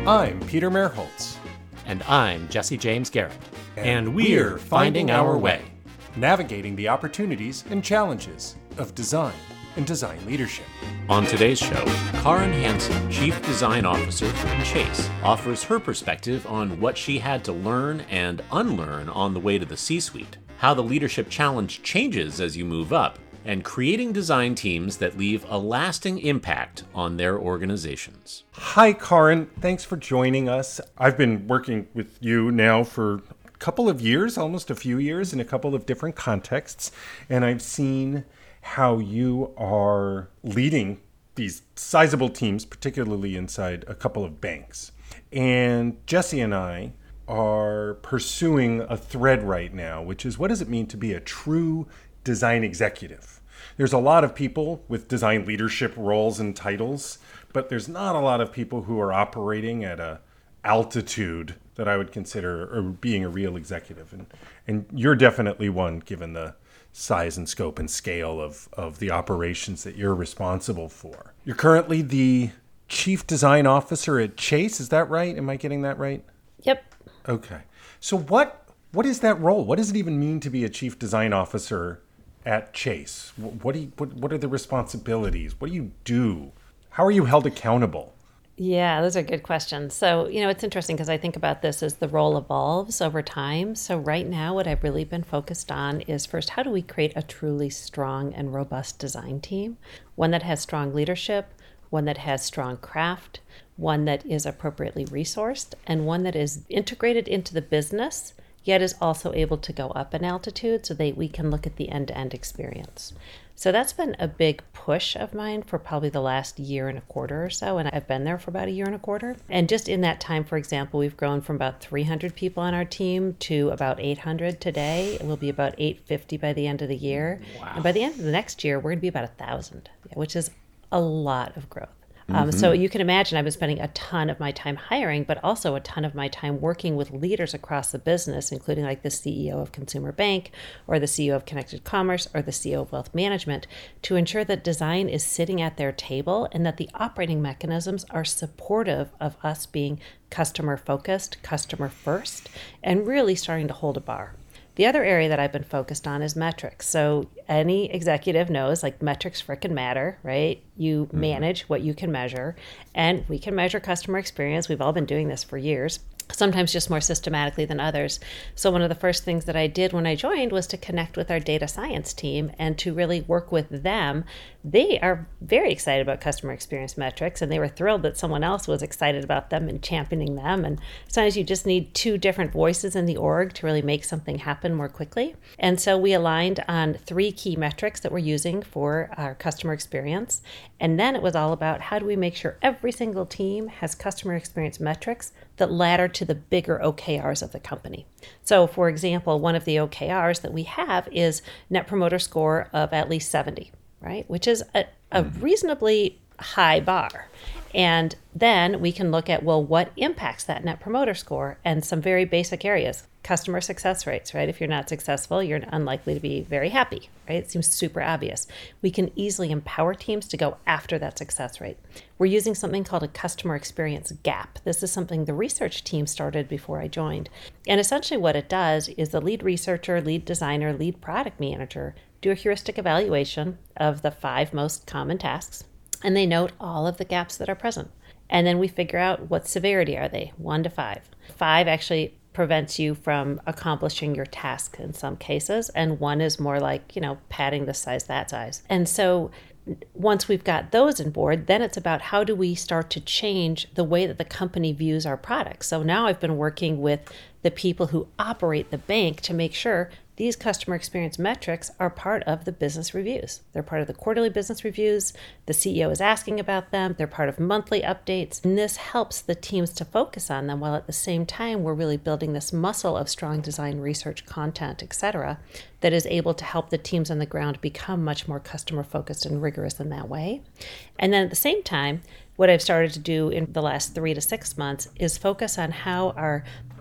I'm Peter Merholtz. And I'm Jesse James Garrett. And we're finding our way, navigating the opportunities and challenges of design and design leadership. On today's show, Karin Hansen, Chief Design Officer for Chase, offers her perspective on what she had to learn and unlearn on the way to the C-suite, how the leadership challenge changes as you move up, and creating design teams that leave a lasting impact on their organizations. Hi, Karin. Thanks for joining us. I've been working with you now for a couple of years, almost a few years, in a couple of different contexts, and I've seen how you are leading these sizable teams, particularly inside a couple of banks. And Jesse and I are pursuing a thread right now, which is, what does it mean to be a true design executive? There's a lot of people with design leadership roles and titles, but there's not a lot of people who are operating at a altitude that I would consider or being a real executive. And you're definitely one, given the size and scope and scale of the operations that you're responsible for. You're currently the Chief Design Officer at Chase, is that right? Am I getting that right? Yep. Okay. So what is that role? What does it even mean to be a Chief Design Officer at Chase? What are the responsibilities? What do you do? How are you held accountable? Yeah, those are good questions. So, it's interesting because I think about this as the role evolves over time. So right now, what I've really been focused on is first, how do we create a truly strong and robust design team? One that has strong leadership, one that has strong craft, one that is appropriately resourced, and one that is integrated into the business, yet is also able to go up in altitude so that we can look at the end-to-end experience. So that's been a big push of mine for probably the last year and a quarter or so, and I've been there for about a year and a quarter. And just in that time, for example, we've grown from about 300 people on our team to about 800 today. It will be about 850 by the end of the year. Wow. And by the end of the next year, we're going to be about 1,000, which is a lot of growth. So you can imagine I've been spending a ton of my time hiring, but also a ton of my time working with leaders across the business, including like the CEO of Consumer Bank or the CEO of Connected Commerce or the CEO of Wealth Management, to ensure that design is sitting at their table and that the operating mechanisms are supportive of us being customer focused, customer first, and really starting to hold a bar. The other area that I've been focused on is metrics. So any executive knows, like, metrics frickin' matter, right? You manage what you can measure, and we can measure customer experience. We've all been doing this for years, sometimes just more systematically than others. So one of the first things that I did when I joined was to connect with our data science team and to really work with them. They are very excited about customer experience metrics, and they were thrilled that someone else was excited about them and championing them. And sometimes you just need two different voices in the org to really make something happen more quickly. And so we aligned on 3 key metrics that we're using for our customer experience. And then it was all about, how do we make sure every single team has customer experience metrics that ladder to the bigger OKRs of the company. So for example, one of the OKRs that we have is Net Promoter Score of at least 70, right? Which is a reasonably high bar. And then we can look at, well, what impacts that Net Promoter Score, and some very basic areas. Customer success rates, right? If you're not successful, you're unlikely to be very happy, right? It seems super obvious. We can easily empower teams to go after that success rate. We're using something called a customer experience gap. This is something the research team started before I joined. And essentially what it does is the lead researcher, lead designer, lead product manager do a heuristic evaluation of the 5 most common tasks, and they note all of the gaps that are present. And then we figure out what severity are they, 1 to 5. 5 actually prevents you from accomplishing your task in some cases, and 1 is more like, padding this size, that size. And so once we've got those on board, then it's about, how do we start to change the way that the company views our products? So now I've been working with the people who operate the bank to make sure these customer experience metrics are part of the business reviews. They're part of the quarterly business reviews. The CEO is asking about them. They're part of monthly updates. And this helps the teams to focus on them, while at the same time, we're really building this muscle of strong design research, content, etc., that is able to help the teams on the ground become much more customer focused and rigorous in that way. And then at the same time, what I've started to do in the last 3 to 6 months is focus on how our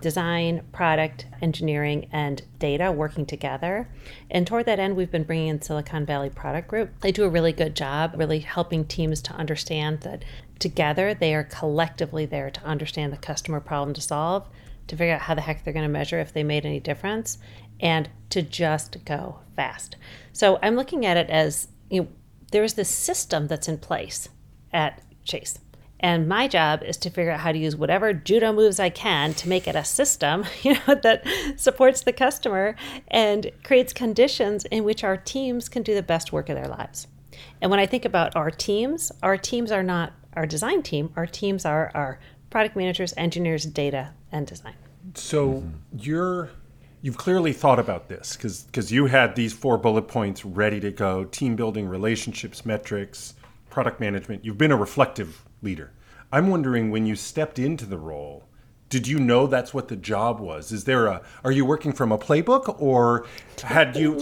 design, product, engineering, and data working together. And toward that end, we've been bringing in Silicon Valley Product Group. They do a really good job really helping teams to understand that together they are collectively there to understand the customer problem to solve, to figure out how the heck they're going to measure if they made any difference, and to just go fast. So I'm looking at it as, there's this system that's in place at Chase. And my job is to figure out how to use whatever judo moves I can to make it a system, that supports the customer and creates conditions in which our teams can do the best work of their lives. And when I think about our teams are not our design team. Our teams are our product managers, engineers, data, and design. So you've clearly thought about this because you had these 4 bullet points ready to go: team building, relationships, metrics, product management. You've been a reflective leader. I'm wondering, when you stepped into the role, did you know that's what the job was? Are you working from a playbook, or had you?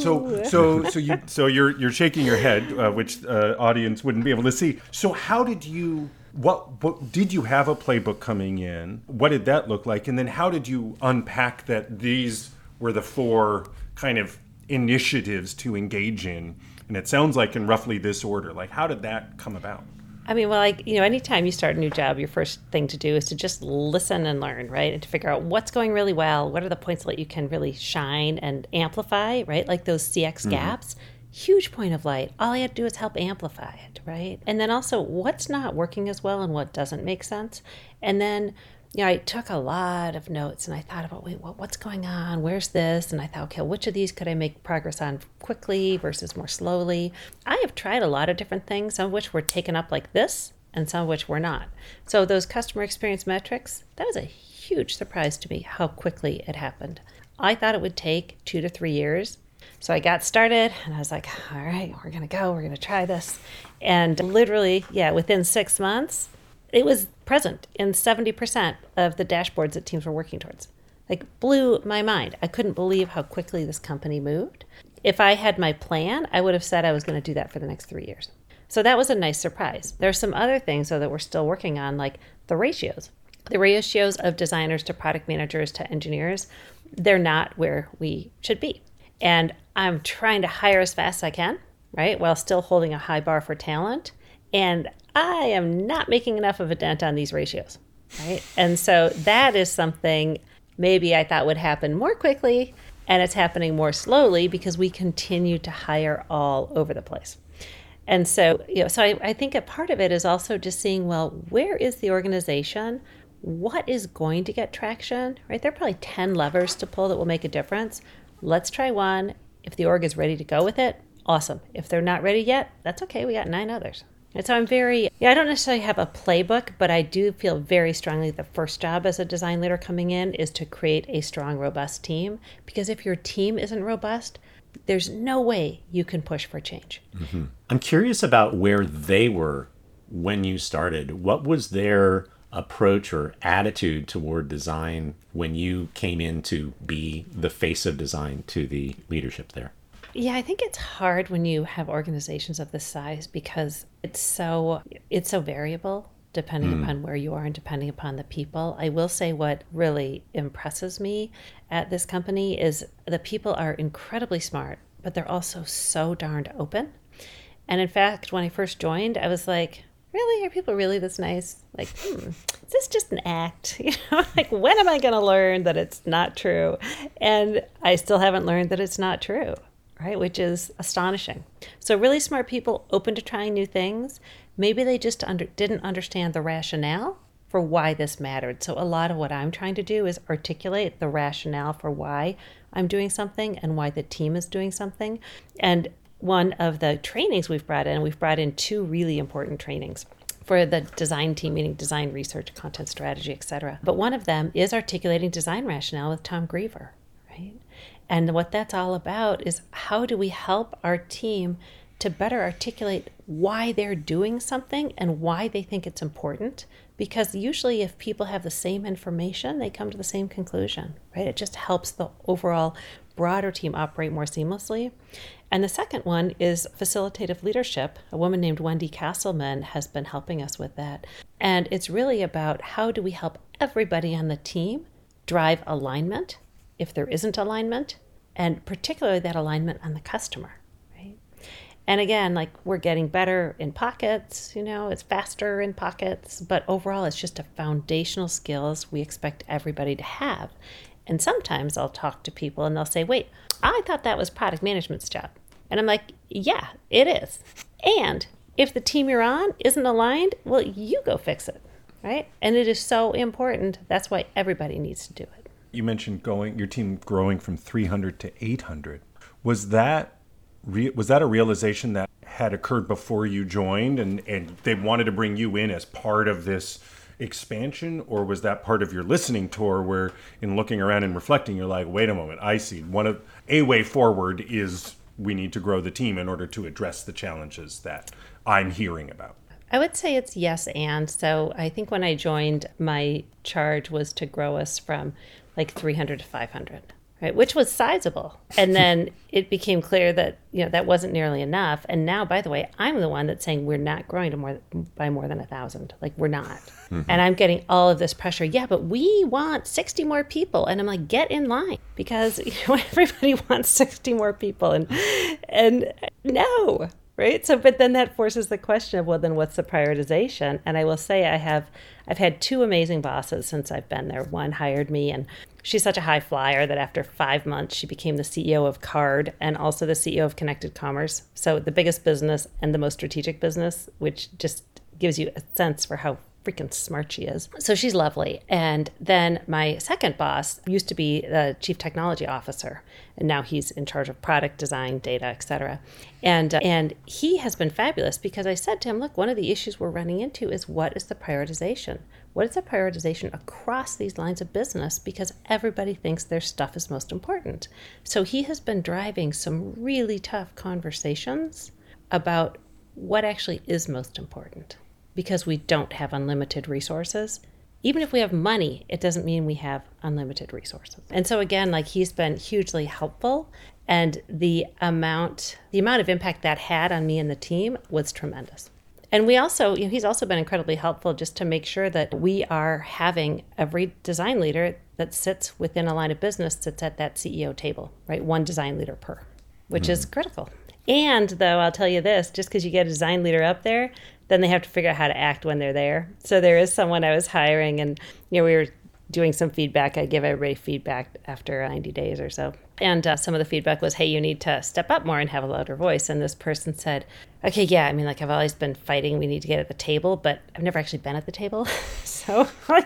So you're shaking your head, which audience wouldn't be able to see. So how did you? What did you have a playbook coming in? What did that look like? And then how did you unpack that these were the 4 kind of initiatives to engage in? And it sounds like in roughly this order. Like, how did that come about? I mean, well, anytime you start a new job, your first thing to do is to just listen and learn, right? And to figure out what's going really well, what are the points that you can really shine and amplify, right? Like those CX gaps. Huge point of light. All I had to do is help amplify it, right? And then also what's not working as well and what doesn't make sense. And then, I took a lot of notes and I thought about, what's going on? Where's this? And I thought, okay, which of these could I make progress on quickly versus more slowly? I have tried a lot of different things, some of which were taken up like this and some of which were not. So those customer experience metrics, that was a huge surprise to me how quickly it happened. I thought it would take 2 to 3 years. So I got started and I was like, all right, we're going to try this. And literally, within 6 months, it was present in 70% of the dashboards that teams were working towards. Like, blew my mind. I couldn't believe how quickly this company moved. If I had my plan, I would have said I was going to do that for the next 3 years. So that was a nice surprise. There are some other things, though, that we're still working on, like the ratios. The ratios of designers to product managers to engineers, they're not where we should be. And I'm trying to hire as fast as I can, right, while still holding a high bar for talent. And I am not making enough of a dent on these ratios, right? And so that is something maybe I thought would happen more quickly, and it's happening more slowly because we continue to hire all over the place. And so, I think a part of it is also just seeing, well, where is the organization? What is going to get traction, right? There are probably 10 levers to pull that will make a difference. Let's try one. If the org is ready to go with it, awesome. If they're not ready yet, that's okay. We got 9 others. And so I don't necessarily have a playbook, but I do feel very strongly the first job as a design leader coming in is to create a strong, robust team. Because if your team isn't robust, there's no way you can push for change. Mm-hmm. I'm curious about where they were when you started. What was their approach or attitude toward design when you came in to be the face of design to the leadership there? Yeah, I think it's hard when you have organizations of this size because it's so variable depending upon where you are and depending upon the people. I will say what really impresses me at this company is the people are incredibly smart, but they're also so darned open. And in fact, when I first joined, I was like, really? Are people really this nice? Like, is this just an act? Like, when am I going to learn that it's not true? And I still haven't learned that it's not true. Right, which is astonishing. So really smart people open to trying new things. Maybe they just didn't understand the rationale for why this mattered. So a lot of what I'm trying to do is articulate the rationale for why I'm doing something and why the team is doing something. And one of the trainings we've brought in 2 really important trainings for the design team, meaning design research, content strategy, etc. But one of them is articulating design rationale with Tom Griever, right? And what that's all about is how do we help our team to better articulate why they're doing something and why they think it's important. Because usually if people have the same information, they come to the same conclusion, right? It just helps the overall broader team operate more seamlessly. And the second one is facilitative leadership. A woman named Wendy Castleman has been helping us with that. And it's really about how do we help everybody on the team drive alignment if there isn't alignment, and particularly that alignment on the customer, right? And again, like we're getting better in pockets, it's faster in pockets, but overall it's just a foundational skills we expect everybody to have. And sometimes I'll talk to people and they'll say, wait, I thought that was product management's job. And I'm like, yeah, it is. And if the team you're on isn't aligned, well, you go fix it, right? And it is so important. That's why everybody needs to do it. You mentioned your team growing from 300 to 800. Was that a realization that had occurred before you joined and they wanted to bring you in as part of this expansion, or was that part of your listening tour where in looking around and reflecting, you're like, wait a moment, I see a way forward is we need to grow the team in order to address the challenges that I'm hearing about? I would say it's yes and. So I think when I joined, my charge was to grow us from like 300 to 500, right? Which was sizable. And then it became clear that, that wasn't nearly enough. And now, by the way, I'm the one that's saying we're not growing by more than 1,000. Like we're not. Mm-hmm. And I'm getting all of this pressure. Yeah, but we want 60 more people. And I'm like, get in line, because everybody wants 60 more people. And no. Right. So, but then that forces the question of, well, then what's the prioritization? And I will say I've had two amazing bosses since I've been there. One hired me, and she's such a high flyer that after 5 months, she became the CEO of Card and also the CEO of Connected Commerce. So the biggest business and the most strategic business, which just gives you a sense for how freaking smart she is. So she's lovely. And then my second boss used to be the chief technology officer, and now he's in charge of product design, data, et cetera. And he has been fabulous, because I said to him, look, one of the issues we're running into is, what is the prioritization? What is the prioritization across these lines of business? Because everybody thinks their stuff is most important. So he has been driving some really tough conversations about what actually is most important. Because we don't have unlimited resources. Even if we have money, it doesn't mean we have unlimited resources. And so again, like he's been hugely helpful, and the amount of impact that had on me and the team was tremendous. And we also, he's also been incredibly helpful just to make sure that we are having every design leader that sits within a line of business sits at that CEO table, right? One design leader per, which is critical. And though I'll tell you this, just because you get a design leader up there, then they have to figure out how to act when they're there. So there is someone I was hiring, and we were doing some feedback. I give everybody feedback after 90 days or so. And some of the feedback was, hey, you need to step up more and have a louder voice. And this person said, okay, yeah, I mean, like I've always been fighting, we need to get at the table, but I've never actually been at the table. So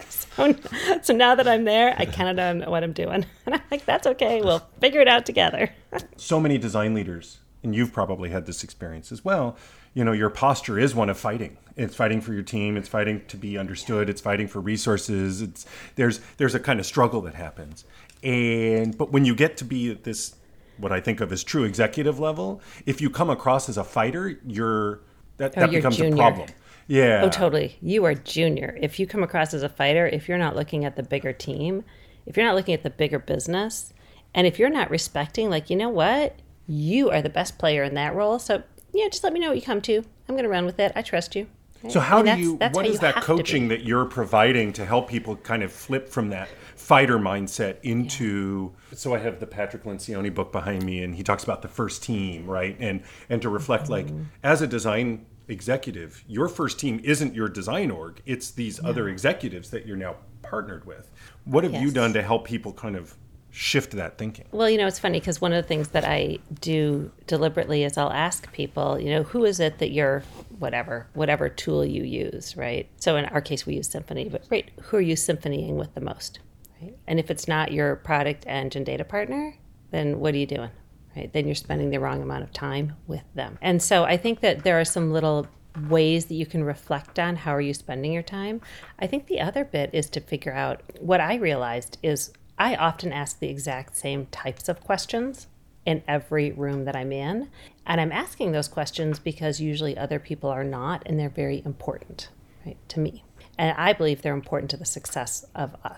now that I'm there, I kind of don't know what I'm doing. And I'm like, that's okay, we'll figure it out together. So many design leaders, and you've probably had this experience as well, your posture is one of fighting. It's fighting for your team. It's fighting to be understood. It's fighting for resources. There's a kind of struggle that happens. But when you get to be at this, what I think of as true executive level, if you come across as a fighter, that becomes junior. A problem. Yeah. Oh, totally. You are junior. If you come across as a fighter, if you're not looking at the bigger team, if you're not looking at the bigger business, and if you're not respecting, like, you know what? You are the best player in that role. So just let me know what you come to. I'm going to run with it. I trust you. Right? So what is that coaching that you're providing to help people kind of flip from that fighter mindset into, so I have the Patrick Lencioni book behind me, and he talks about the first team, right? And to reflect like, as a design executive, your first team isn't your design org. It's these other executives that you're now partnered with. What have you done to help people kind of shift that thinking? Well, it's funny, because one of the things that I do deliberately is I'll ask people, who is it that you're, whatever tool you use, right? So in our case, we use Symphony, but great, who are you symphonying with the most, right? And if it's not your product engine data partner, then what are you doing, right? Then you're spending the wrong amount of time with them. And so I think that there are some little ways that you can reflect on how are you spending your time. I think the other bit is to figure out, what I realized is I often ask the exact same types of questions in every room that I'm in. And I'm asking those questions because usually other people are not, and they're very important, right, to me. And I believe they're important to the success of us.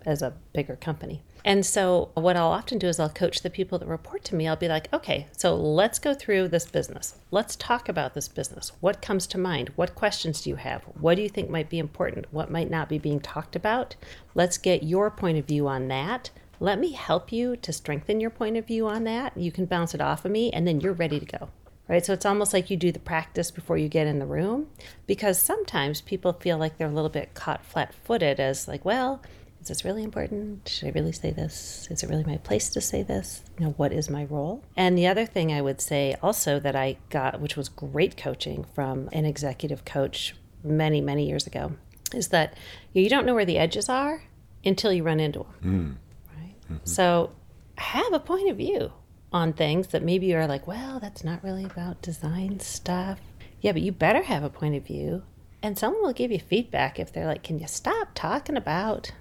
as a bigger company. And so what I'll often do is I'll coach the people that report to me. I'll be like, okay, so let's go through this business. Let's talk about this business. What comes to mind? What questions do you have? What do you think might be important? What might not be being talked about? Let's get your point of view on that. Let me help you to strengthen your point of view on that. You can bounce it off of me, and then you're ready to go. Right? So it's almost like you do the practice before you get in the room, because sometimes people feel like they're a little bit caught flat-footed as like, well, is this really important? Should I really say this? Is it really my place to say this? What is my role? And the other thing I would say also that I got, which was great coaching from an executive coach many, many years ago, is that you don't know where the edges are until you run into them. Right? Mm-hmm. So have a point of view on things that maybe you're like, well, that's not really about design stuff. Yeah, but you better have a point of view. And someone will give you feedback if they're like, can you stop talking about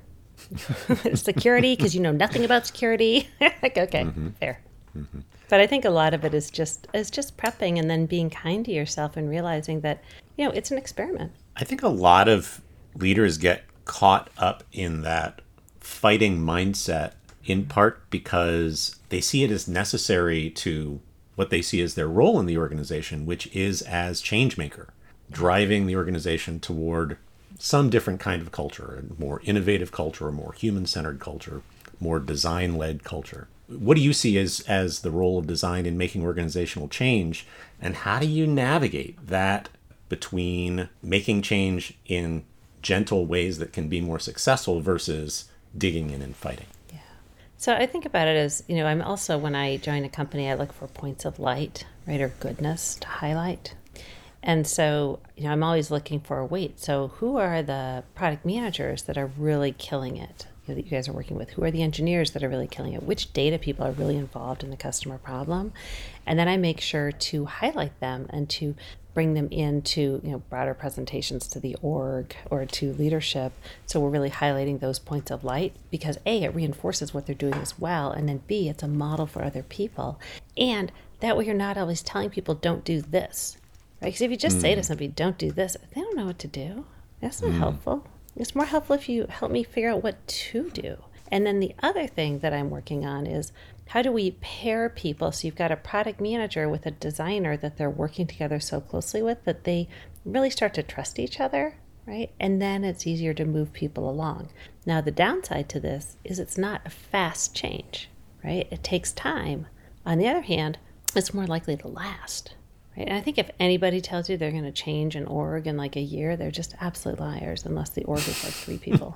security because you know nothing about security? Like, okay, fair. But I think a lot of it is just prepping and then being kind to yourself and realizing that, it's an experiment. I think a lot of leaders get caught up in that fighting mindset, in part because they see it as necessary to what they see as their role in the organization, which is as change maker, driving the organization toward some different kind of culture, a more innovative culture, a more human-centered culture, more design-led culture. What do you see as the role of design in making organizational change, and how do you navigate that between making change in gentle ways that can be more successful versus digging in and fighting? Yeah. So I think about it as, I'm also, when I join a company, I look for points of light, right, or goodness to highlight. And so, I'm always looking for, so who are the product managers that are really killing it that you guys are working with? Who are the engineers that are really killing it? Which data people are really involved in the customer problem? And then I make sure to highlight them and to bring them into, broader presentations to the org or to leadership. So we're really highlighting those points of light because A, it reinforces what they're doing as well. And then B, it's a model for other people. And that way you're not always telling people, don't do this. Right? Because if you just say to somebody, don't do this, they don't know what to do. That's not helpful. It's more helpful if you help me figure out what to do. And then the other thing that I'm working on is how do we pair people so you've got a product manager with a designer that they're working together so closely with that they really start to trust each other, right? And then it's easier to move people along. Now, the downside to this is it's not a fast change, right? It takes time. On the other hand, it's more likely to last. Right? And I think if anybody tells you they're going to change an org in like a year, they're just absolute liars, unless the org is like 3 people.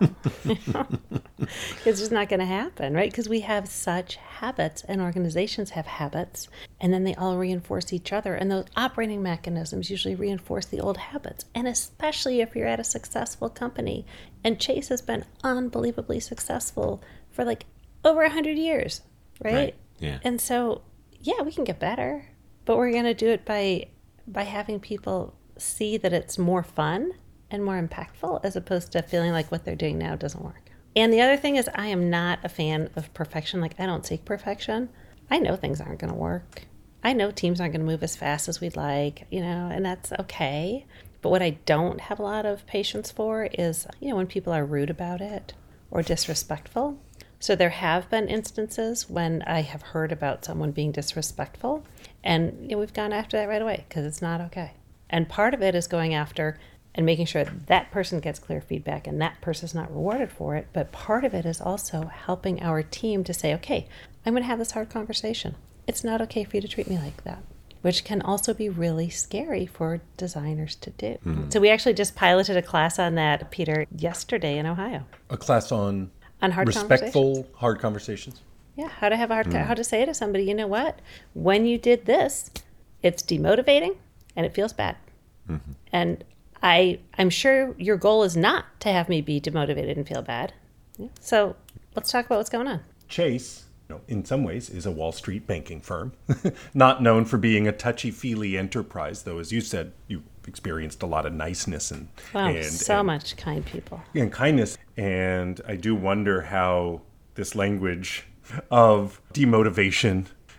It's just not going to happen, right? Because we have such habits, and organizations have habits, and then they all reinforce each other. And those operating mechanisms usually reinforce the old habits. And especially if you're at a successful company. And Chase has been unbelievably successful for like over 100 years, right? Yeah. And so, yeah, we can get better. But we're going to do it by having people see that it's more fun and more impactful as opposed to feeling like what they're doing now doesn't work. And the other thing is I am not a fan of perfection. Like, I don't seek perfection. I know things aren't going to work. I know teams aren't going to move as fast as we'd like, and that's okay. But what I don't have a lot of patience for is, when people are rude about it or disrespectful. So there have been instances when I have heard about someone being disrespectful, and we've gone after that right away because it's not okay. And part of it is going after and making sure that person gets clear feedback and that person's not rewarded for it. But part of it is also helping our team to say, okay, I'm going to have this hard conversation. It's not okay for you to treat me like that, which can also be really scary for designers to do. Mm-hmm. So we actually just piloted a class on that, Peter, yesterday in Ohio. A class on hard respectful, hard conversations? Yeah, how to have how to say to somebody, you know what? When you did this, it's demotivating and it feels bad. Mm-hmm. And I'm sure your goal is not to have me be demotivated and feel bad. Yeah. So let's talk about what's going on. Chase, in some ways, is a Wall Street banking firm, not known for being a touchy-feely enterprise, though, as you said, you experienced a lot of niceness and much kind people. And kindness. And I do wonder how this language of demotivation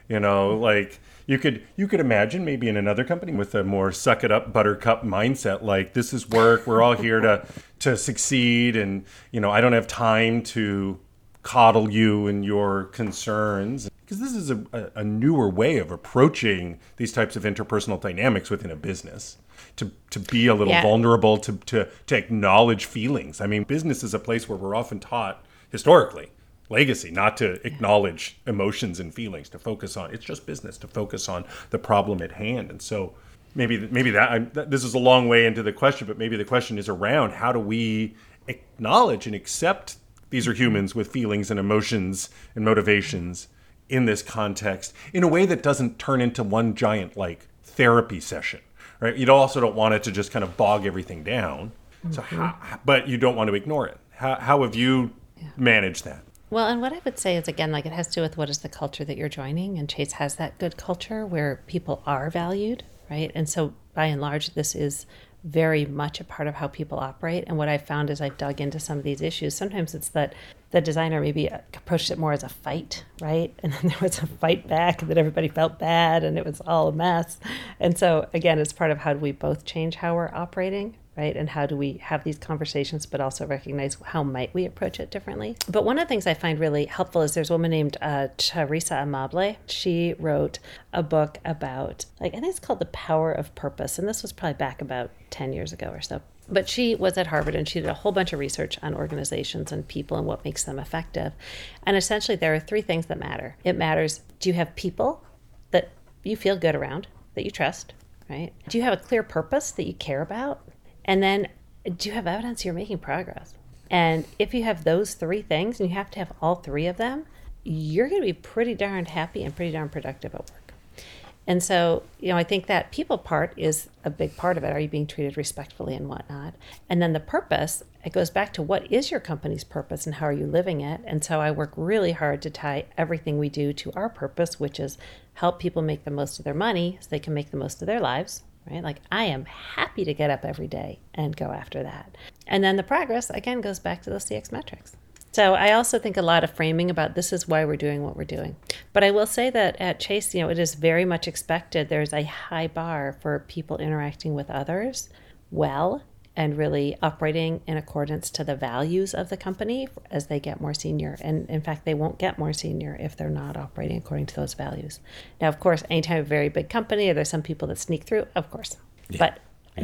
Like you could imagine maybe in another company with a more suck it up buttercup mindset, like this is work, we're all here to succeed, and I don't have time to coddle you and your concerns, because this is a newer way of approaching these types of interpersonal dynamics within a business. To be a little vulnerable, to acknowledge feelings. I mean, business is a place where we're often taught historically, legacy, not to acknowledge emotions and feelings, to focus on, it's just business, to focus on the problem at hand. And so maybe this is a long way into the question, but maybe the question is around how do we acknowledge and accept these are humans with feelings and emotions and motivations in this context in a way that doesn't turn into one giant like therapy session, right? You also don't want it to just kind of bog everything down. So, but you don't want to ignore it. How have you managed that? Well, and what I would say is, again, like it has to do with what is the culture that you're joining. And Chase has that good culture where people are valued, right? And so by and large, this is very much a part of how people operate. And what I've found as I've dug into some of these issues, sometimes it's that the designer maybe approached it more as a fight, right? And then there was a fight back, and then everybody felt bad, and it was all a mess. And so, again, it's part of how do we both change how we're operating, right? And how do we have these conversations, but also recognize how might we approach it differently? But one of the things I find really helpful is there's a woman named Teresa Amable. She wrote a book about, I think it's called The Power of Purpose. And this was probably back about 10 years ago or so. But she was at Harvard, and she did a whole bunch of research on organizations and people and what makes them effective. And essentially, there are three things that matter. It matters, do you have people that you feel good around, that you trust, right? Do you have a clear purpose that you care about? And then, do you have evidence you're making progress? And if you have those three things, and you have to have all three of them, you're going to be pretty darn happy and pretty darn productive at work. And so, I think that people part is a big part of it. Are you being treated respectfully and whatnot? And then the purpose, it goes back to what is your company's purpose and how are you living it? And so I work really hard to tie everything we do to our purpose, which is help people make the most of their money so they can make the most of their lives. Right? Like I am happy to get up every day and go after that. And then the progress, again, goes back to those CX metrics. So I also think a lot of framing about this is why we're doing what we're doing. But I will say that at Chase, it is very much expected. There's a high bar for people interacting with others well and really operating in accordance to the values of the company as they get more senior. And in fact, they won't get more senior if they're not operating according to those values. Now, of course, anytime a very big company, are there some people that sneak through? Of course. Yeah. But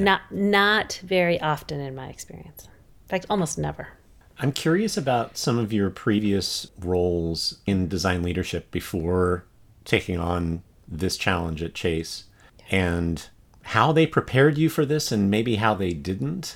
not very often in my experience. In fact, almost never. I'm curious about some of your previous roles in design leadership before taking on this challenge at Chase, and how they prepared you for this and maybe how they didn't?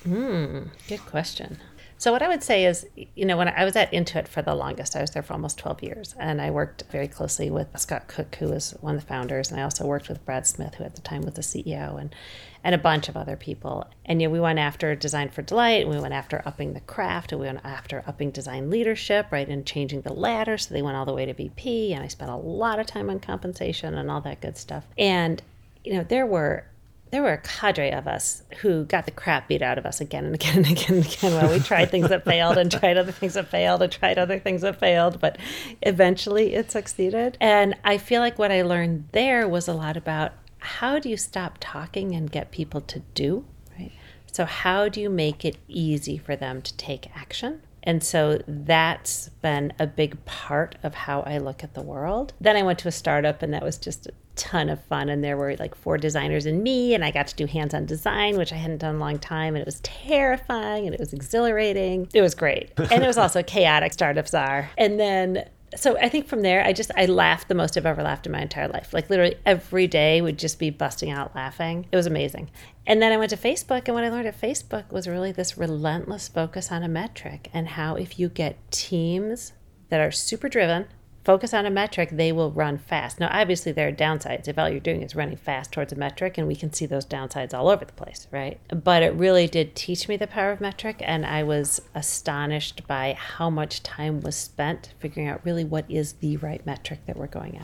Good question. So what I would say is, when I was at Intuit for the longest, I was there for almost 12 years, and I worked very closely with Scott Cook, who was one of the founders, and I also worked with Brad Smith, who at the time was the CEO, and a bunch of other people. And we went after Design for Delight, and we went after upping the craft, and we went after upping design leadership, right, and changing the ladder, so they went all the way to VP, and I spent a lot of time on compensation and all that good stuff. And, there were a cadre of us who got the crap beat out of us again and again and again and again while we tried things that failed and tried other things that failed and tried other things that failed, but eventually it succeeded. And I feel like what I learned there was a lot about how do you stop talking and get people to do, right? So how do you make it easy for them to take action? And so that's been a big part of how I look at the world. Then I went to a startup, and that was just a ton of fun. And there were like 4 designers and me, and I got to do hands-on design, which I hadn't done in a long time. And it was terrifying, and it was exhilarating. It was great. And it was also chaotic, startups are. And then, so I think from there, I laughed the most I've ever laughed in my entire life. Like literally every day would just be busting out laughing. It was amazing. And then I went to Facebook, and what I learned at Facebook was really this relentless focus on a metric, and how if you get teams that are super driven, focus on a metric, they will run fast. Now, obviously, there are downsides if all you're doing is running fast towards a metric, and we can see those downsides all over the place, right? But it really did teach me the power of metric, and I was astonished by how much time was spent figuring out really what is the right metric that we're going after.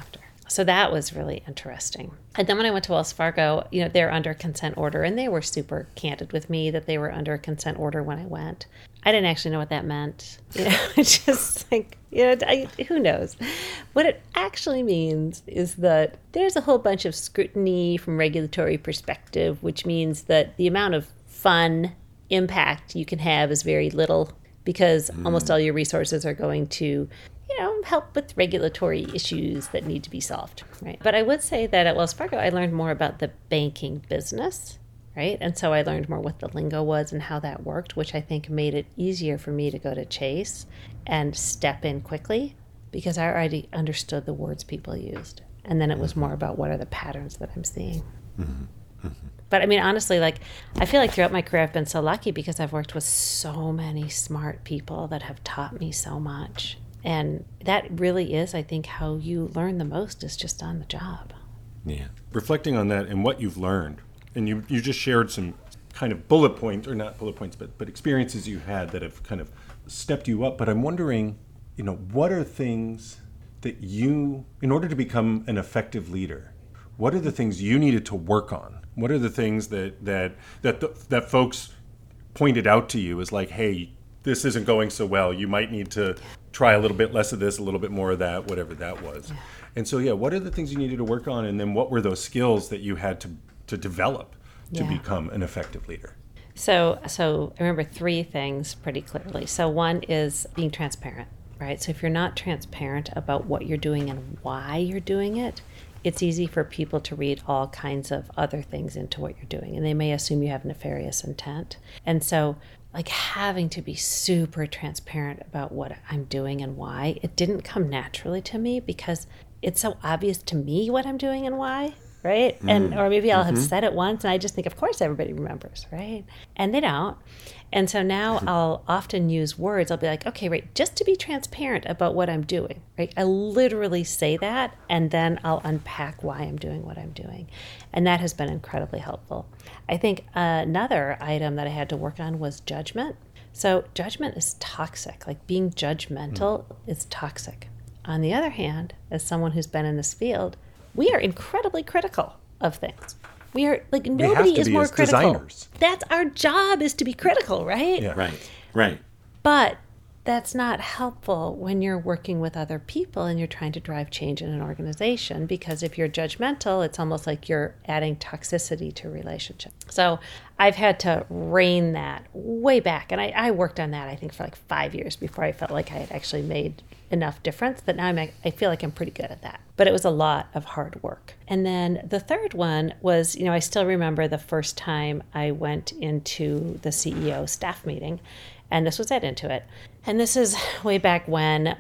So that was really interesting. And then when I went to Wells Fargo, they're under consent order, and they were super candid with me that they were under a consent order when I went. I didn't actually know what that meant. It's just like, who knows? What it actually means is that there's a whole bunch of scrutiny from regulatory perspective, which means that the amount of fun impact you can have is very little, because almost all your resources are going to help with regulatory issues that need to be solved, right? But I would say that at Wells Fargo, I learned more about the banking business, right? And so I learned more what the lingo was and how that worked, which I think made it easier for me to go to Chase and step in quickly, because I already understood the words people used. And then it was more about what are the patterns that I'm seeing. But I mean, honestly, I feel like throughout my career, I've been so lucky because I've worked with so many smart people that have taught me so much. And that really is, I think, how you learn the most, is just on the job. Yeah. Reflecting on that and what you've learned, and you just shared some kind of bullet points, or not bullet points, but experiences you had that have kind of stepped you up. But I'm wondering, what are things that you, in order to become an effective leader, what are the things you needed to work on? What are the things that folks pointed out to you as like, hey, this isn't going so well. You might need to try a little bit less of this, a little bit more of that, whatever that was. Yeah. And so, what are the things you needed to work on? And then what were those skills that you had to develop to become an effective leader? So I remember three things pretty clearly. So one is being transparent, right? So if you're not transparent about what you're doing and why you're doing it, it's easy for people to read all kinds of other things into what you're doing, and they may assume you have nefarious intent. And so having to be super transparent about what I'm doing and why, it didn't come naturally to me because it's so obvious to me what I'm doing and why, right? Or maybe I'll have said it once and I just think, of course everybody remembers, right? And they don't. And so now I'll often use words. I'll be like, okay, right, just to be transparent about what I'm doing, right? I literally say that, and then I'll unpack why I'm doing what I'm doing. And that has been incredibly helpful. I think another item that I had to work on was judgment. So judgment is toxic. Being judgmental is toxic. On the other hand, as someone who's been in this field, we are incredibly critical of things. We are nobody is more critical. Designers. That's our job, is to be critical, right? Yeah. Right. But that's not helpful when you're working with other people and you're trying to drive change in an organization, because if you're judgmental, it's almost like you're adding toxicity to a relationship. So I've had to rein that way back. And I worked on that, I think, for 5 years before I felt like I had actually made enough difference that now I feel like I'm pretty good at that. But it was a lot of hard work. And then the third one was, I still remember the first time I went into the CEO staff meeting, and this was at Intuit. And this is way back when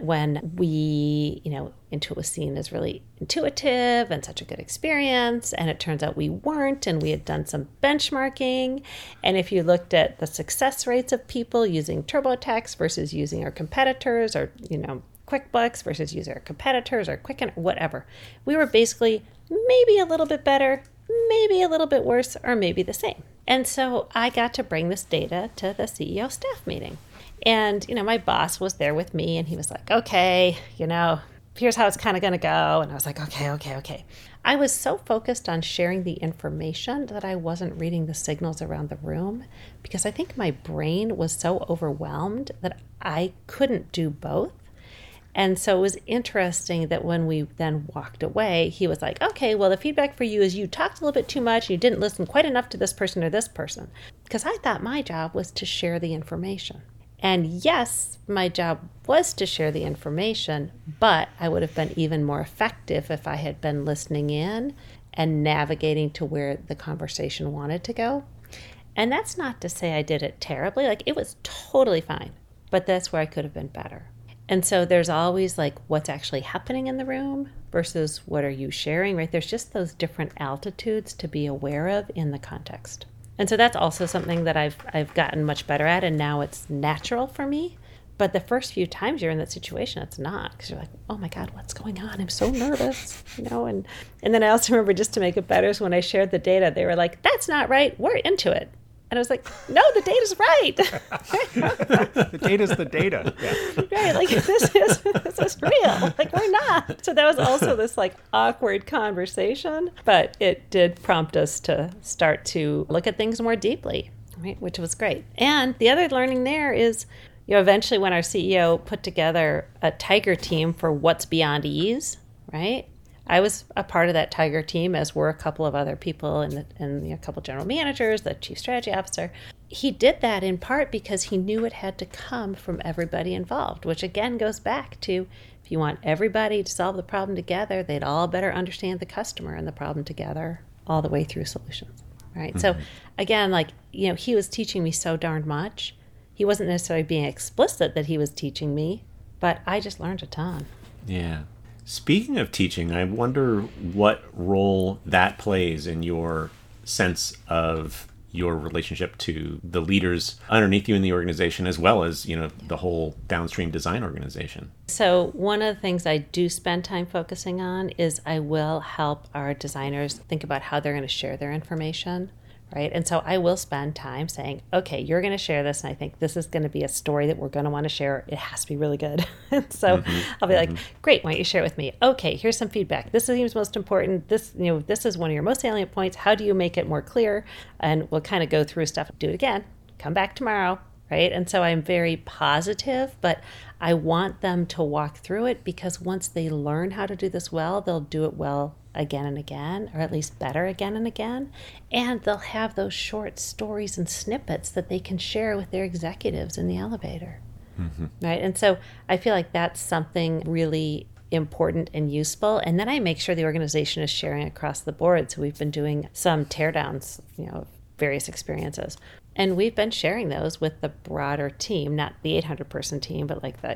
we, Intuit was seen as really intuitive and such a good experience. And it turns out we weren't, and we had done some benchmarking. And if you looked at the success rates of people using TurboTax versus using our competitors, or, QuickBooks versus using our competitors, or Quicken, whatever, we were basically maybe a little bit better, maybe a little bit worse, or maybe the same. And so I got to bring this data to the CEO staff meeting. And, my boss was there with me, and he was like, okay, here's how it's kind of going to go. And I was like, okay. I was so focused on sharing the information that I wasn't reading the signals around the room, because I think my brain was so overwhelmed that I couldn't do both. And so it was interesting that when we then walked away, he was like, okay, well, the feedback for you is you talked a little bit too much and you didn't listen quite enough to this person or this person. Because I thought my job was to share the information. And yes, my job was to share the information, but I would have been even more effective if I had been listening in and navigating to where the conversation wanted to go. And that's not to say I did it terribly. It was totally fine, but that's where I could have been better. And so there's always what's actually happening in the room versus what are you sharing, right? There's just those different altitudes to be aware of in the context. And so that's also something that I've gotten much better at, and now it's natural for me. But the first few times you're in that situation, it's not, because you're like, oh my God, what's going on? I'm so nervous, And then I also remember, just to make it better, is when I shared the data, they were like, that's not right. We're into it. And I was like, no, the data's right. The data's the data. Yeah. Right, like this is real. Like we're not. So that was also this like awkward conversation, but it did prompt us to start to look at things more deeply, right? Which was great. And the other learning there is, eventually when our CEO put together a Tiger team for what's beyond ease, right? I was a part of that Tiger team, as were a couple of other people and a couple general managers, the chief strategy officer. He did that in part because he knew it had to come from everybody involved, which again goes back to, if you want everybody to solve the problem together, they'd all better understand the customer and the problem together all the way through solutions, right? Mm-hmm. So again, he was teaching me so darn much. He wasn't necessarily being explicit that he was teaching me, but I just learned a ton. Yeah. Speaking of teaching, I wonder what role that plays in your sense of your relationship to the leaders underneath you in the organization, as well as, the whole downstream design organization. So one of the things I do spend time focusing on is I will help our designers think about how they're going to share their information. Right. And so I will spend time saying, okay, you're going to share this. And I think this is going to be a story that we're going to want to share. It has to be really good. So I'll be like, great. Why don't you share it with me? Okay, here's some feedback. This seems most important. This is one of your most salient points. How do you make it more clear? And we'll kind of go through stuff. Do it again. Come back tomorrow. Right. And so I'm very positive, but I want them to walk through it, because once they learn how to do this well, they'll do it well again and again, or at least better again and again. And they'll have those short stories and snippets that they can share with their executives in the elevator. Mm-hmm. Right. And so I feel like that's something really important and useful. And then I make sure the organization is sharing across the board. So we've been doing some teardowns, of various experiences. And we've been sharing those with the broader team, not the 800-person team, but like the,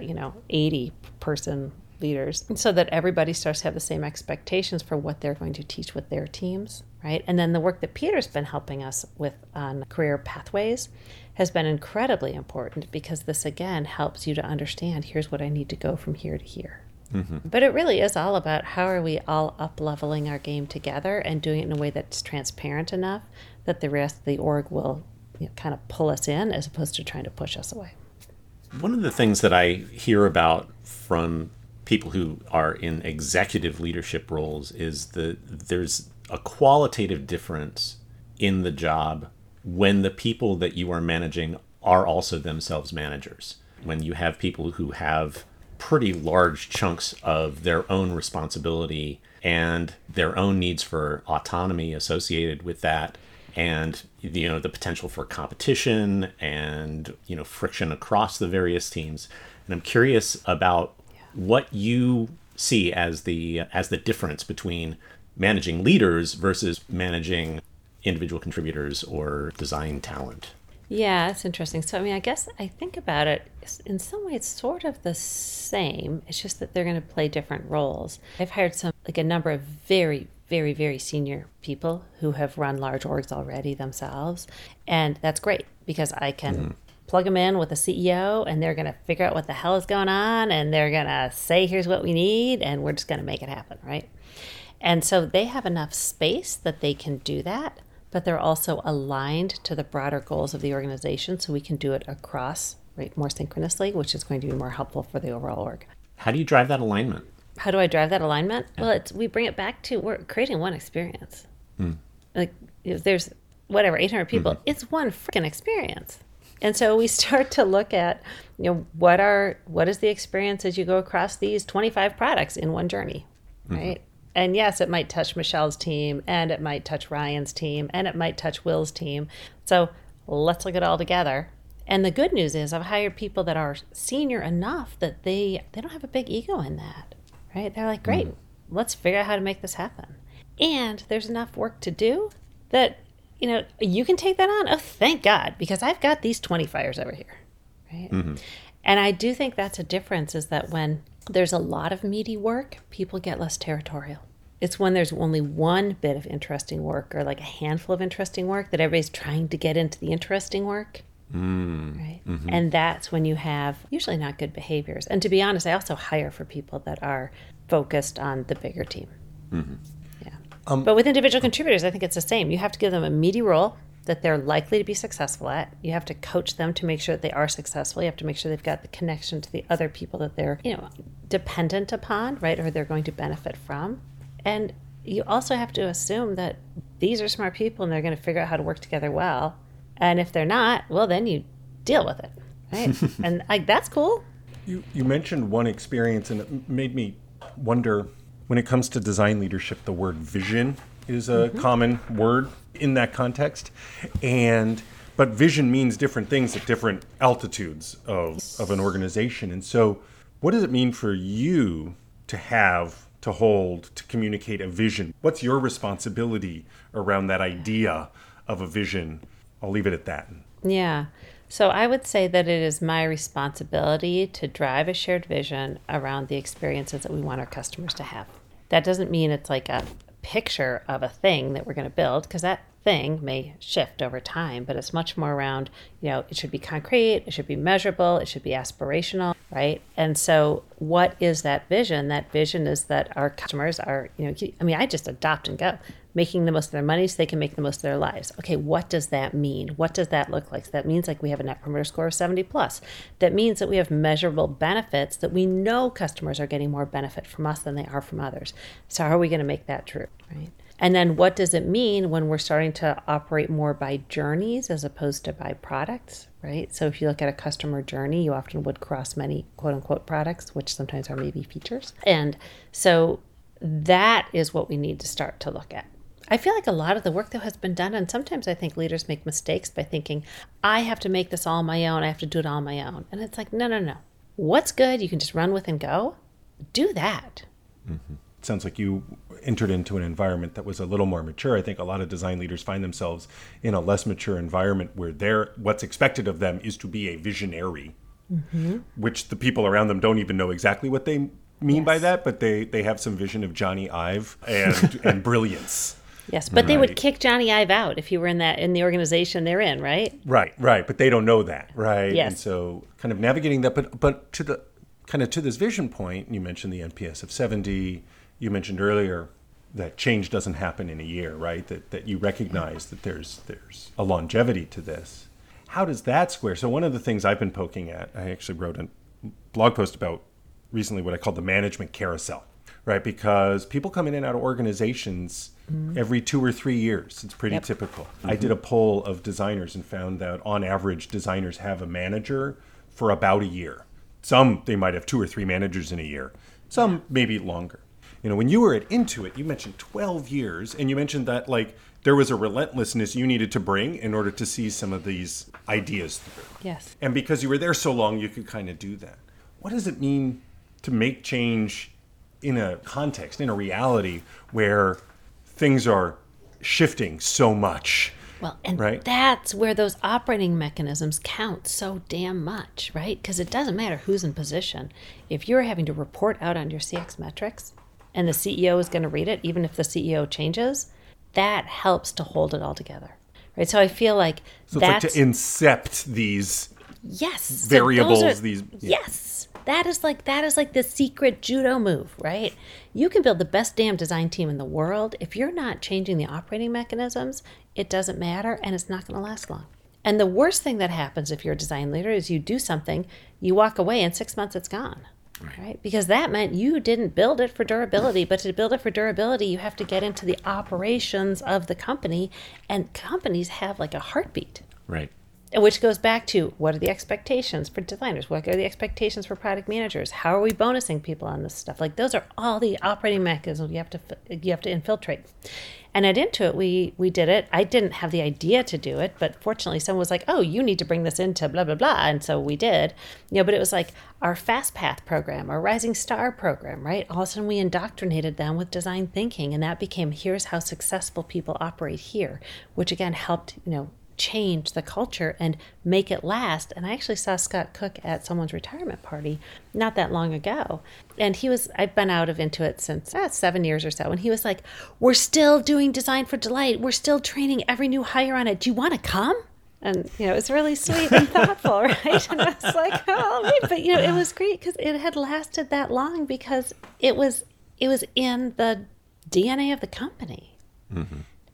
80-person leaders, so that everybody starts to have the same expectations for what they're going to teach with their teams, right? And then the work that Peter's been helping us with on career pathways has been incredibly important, because this, again, helps you to understand, here's what I need to go from here to here. Mm-hmm. But it really is all about how are we all up-leveling our game together and doing it in a way that's transparent enough that the rest of the org will kind of pull us in, as opposed to trying to push us away. One of the things that I hear about from people who are in executive leadership roles is that there's a qualitative difference in the job when the people that you are managing are also themselves managers. When you have people who have pretty large chunks of their own responsibility and their own needs for autonomy associated with that, and the potential for competition and friction across the various teams. And I'm curious about what you see as the difference between managing leaders versus managing individual contributors or design talent. Yeah, it's interesting. So I guess I think about it in some way it's sort of the same. It's just that they're going to play different roles. I've hired a number of very, very, very senior people who have run large orgs already themselves. And that's great, because I can plug them in with a CEO and they're going to figure out what the hell is going on, and they're going to say, here's what we need, and we're just going to make it happen, right? And so they have enough space that they can do that, but they're also aligned to the broader goals of the organization, so we can do it across, right, more synchronously, which is going to be more helpful for the overall org. How do you drive that alignment? How do I drive that alignment? Yeah. Well, we bring it back to we're creating one experience. Like if there's 800 people, it's one freaking experience. And so we start to look at, what is the experience as you go across these 25 products in one journey, right? And yes, it might touch Michelle's team, and it might touch Ryan's team, and it might touch Will's team. So let's look at it all together. And the good news is I've hired people that are senior enough that they don't have a big ego in that, right? They're like, great, let's figure out how to make this happen. And there's enough work to do that, you can take that on. Oh, thank God, because I've got these 20 fires over here, right? And I do think that's a difference, is that when there's a lot of meaty work, people get less territorial. It's when there's only one bit of interesting work, or like a handful of interesting work, that everybody's trying to get into the interesting work. Right. And that's when you have usually not good behaviors. And to be honest, I also hire for people that are focused on the bigger team. Yeah. But with individual contributors, I think it's the same. You have to give them a meaty role, that they're likely to be successful at. You have to coach them to make sure that they are successful. You have to make sure they've got the connection to the other people that they're, dependent upon, right? Or they're going to benefit from. And you also have to assume that these are smart people and they're going to figure out how to work together well. And if they're not, well, then you deal with it, right? And that's cool. You mentioned one experience, and it made me wonder, when it comes to design leadership, the word vision is a common word in that context. But vision means different things at different altitudes of an organization. And so what does it mean for you to hold, to communicate a vision? What's your responsibility around that idea of a vision? I'll leave it at that. Yeah. So I would say that it is my responsibility to drive a shared vision around the experiences that we want our customers to have. That doesn't mean it's like a picture of a thing that we're going to build, because that thing may shift over time, but it's much more around, it should be concrete, it should be measurable, it should be aspirational, right? And so what is that vision? That vision is that our customers are, I just adopt and go, making the most of their money so they can make the most of their lives. Okay, what does that mean? What does that look like? So that means like we have a Net Promoter Score of 70 plus. That means that we have measurable benefits, that we know customers are getting more benefit from us than they are from others. So how are we going to make that true, right? And then what does it mean when we're starting to operate more by journeys as opposed to by products, right? So if you look at a customer journey, you often would cross many quote unquote products, which sometimes are maybe features. And so that is what we need to start to look at. I feel like a lot of the work, though, has been done, and sometimes I think leaders make mistakes by thinking, I have to make this all on my own, I have to do it all on my own. And it's like, no. What's good, you can just run with and go. Do that. Mm-hmm. It sounds like you entered into an environment that was a little more mature. I think a lot of design leaders find themselves in a less mature environment where what's expected of them is to be a visionary, which the people around them don't even know exactly what they mean by that, but they have some vision of Johnny Ive and brilliance. Yes, but they would kick Johnny Ive out if you were in the organization they're in, right? Right. But they don't know that, right? Yes. And so kind of navigating that, but to this vision point, you mentioned the NPS of 70. You mentioned earlier that change doesn't happen in a year, right? That you recognize that there's a longevity to this. How does that square? So one of the things I've been poking at, I actually wrote a blog post about recently what I call the management carousel, right? Because people come in and out of organizations every 2 or 3 years. It's pretty typical. I did a poll of designers and found that on average, designers have a manager for about a year. Some, they might have 2 or 3 managers in a year. Some maybe longer. When you were at Intuit, you mentioned 12 years, and you mentioned that there was a relentlessness you needed to bring in order to see some of these ideas through. Yes. And because you were there so long, you could kind of do that. What does it mean to make change in a context, in a reality where things are shifting so much? Well, and that's where those operating mechanisms count so damn much, right? Because it doesn't matter who's in position. If you're having to report out on your CX metrics and the CEO is going to read it, even if the CEO changes, that helps to hold it all together, right? So I feel like it's like to incept these variables. Yes. That is like the secret judo move, right? You can build the best damn design team in the world. If you're not changing the operating mechanisms, it doesn't matter, and it's not going to last long. And the worst thing that happens if you're a design leader is you do something, you walk away, in 6 months it's gone, right? Because that meant you didn't build it for durability. But to build it for durability, you have to get into the operations of the company, and companies have like a heartbeat. Right. Which goes back to, what are the expectations for designers? What are the expectations for product managers? How are we bonusing people on this stuff? Those are all the operating mechanisms you have to infiltrate. And at Intuit, we did it. I didn't have the idea to do it, but fortunately someone was like, oh, you need to bring this into blah, blah, blah. And so we did. But it was like our Fast Path program, our Rising Star program, right? All of a sudden we indoctrinated them with design thinking, and that became, here's how successful people operate here, which again helped, change the culture and make it last. And I actually saw Scott Cook at someone's retirement party not that long ago. And I've been out of Intuit since 7 years or so. And he was like, we're still doing Design for Delight. We're still training every new hire on it. Do you want to come? And, it's really sweet and thoughtful, right? And I was like, oh, right. But, it was great because it had lasted that long because it was in the DNA of the company. Mm-hmm.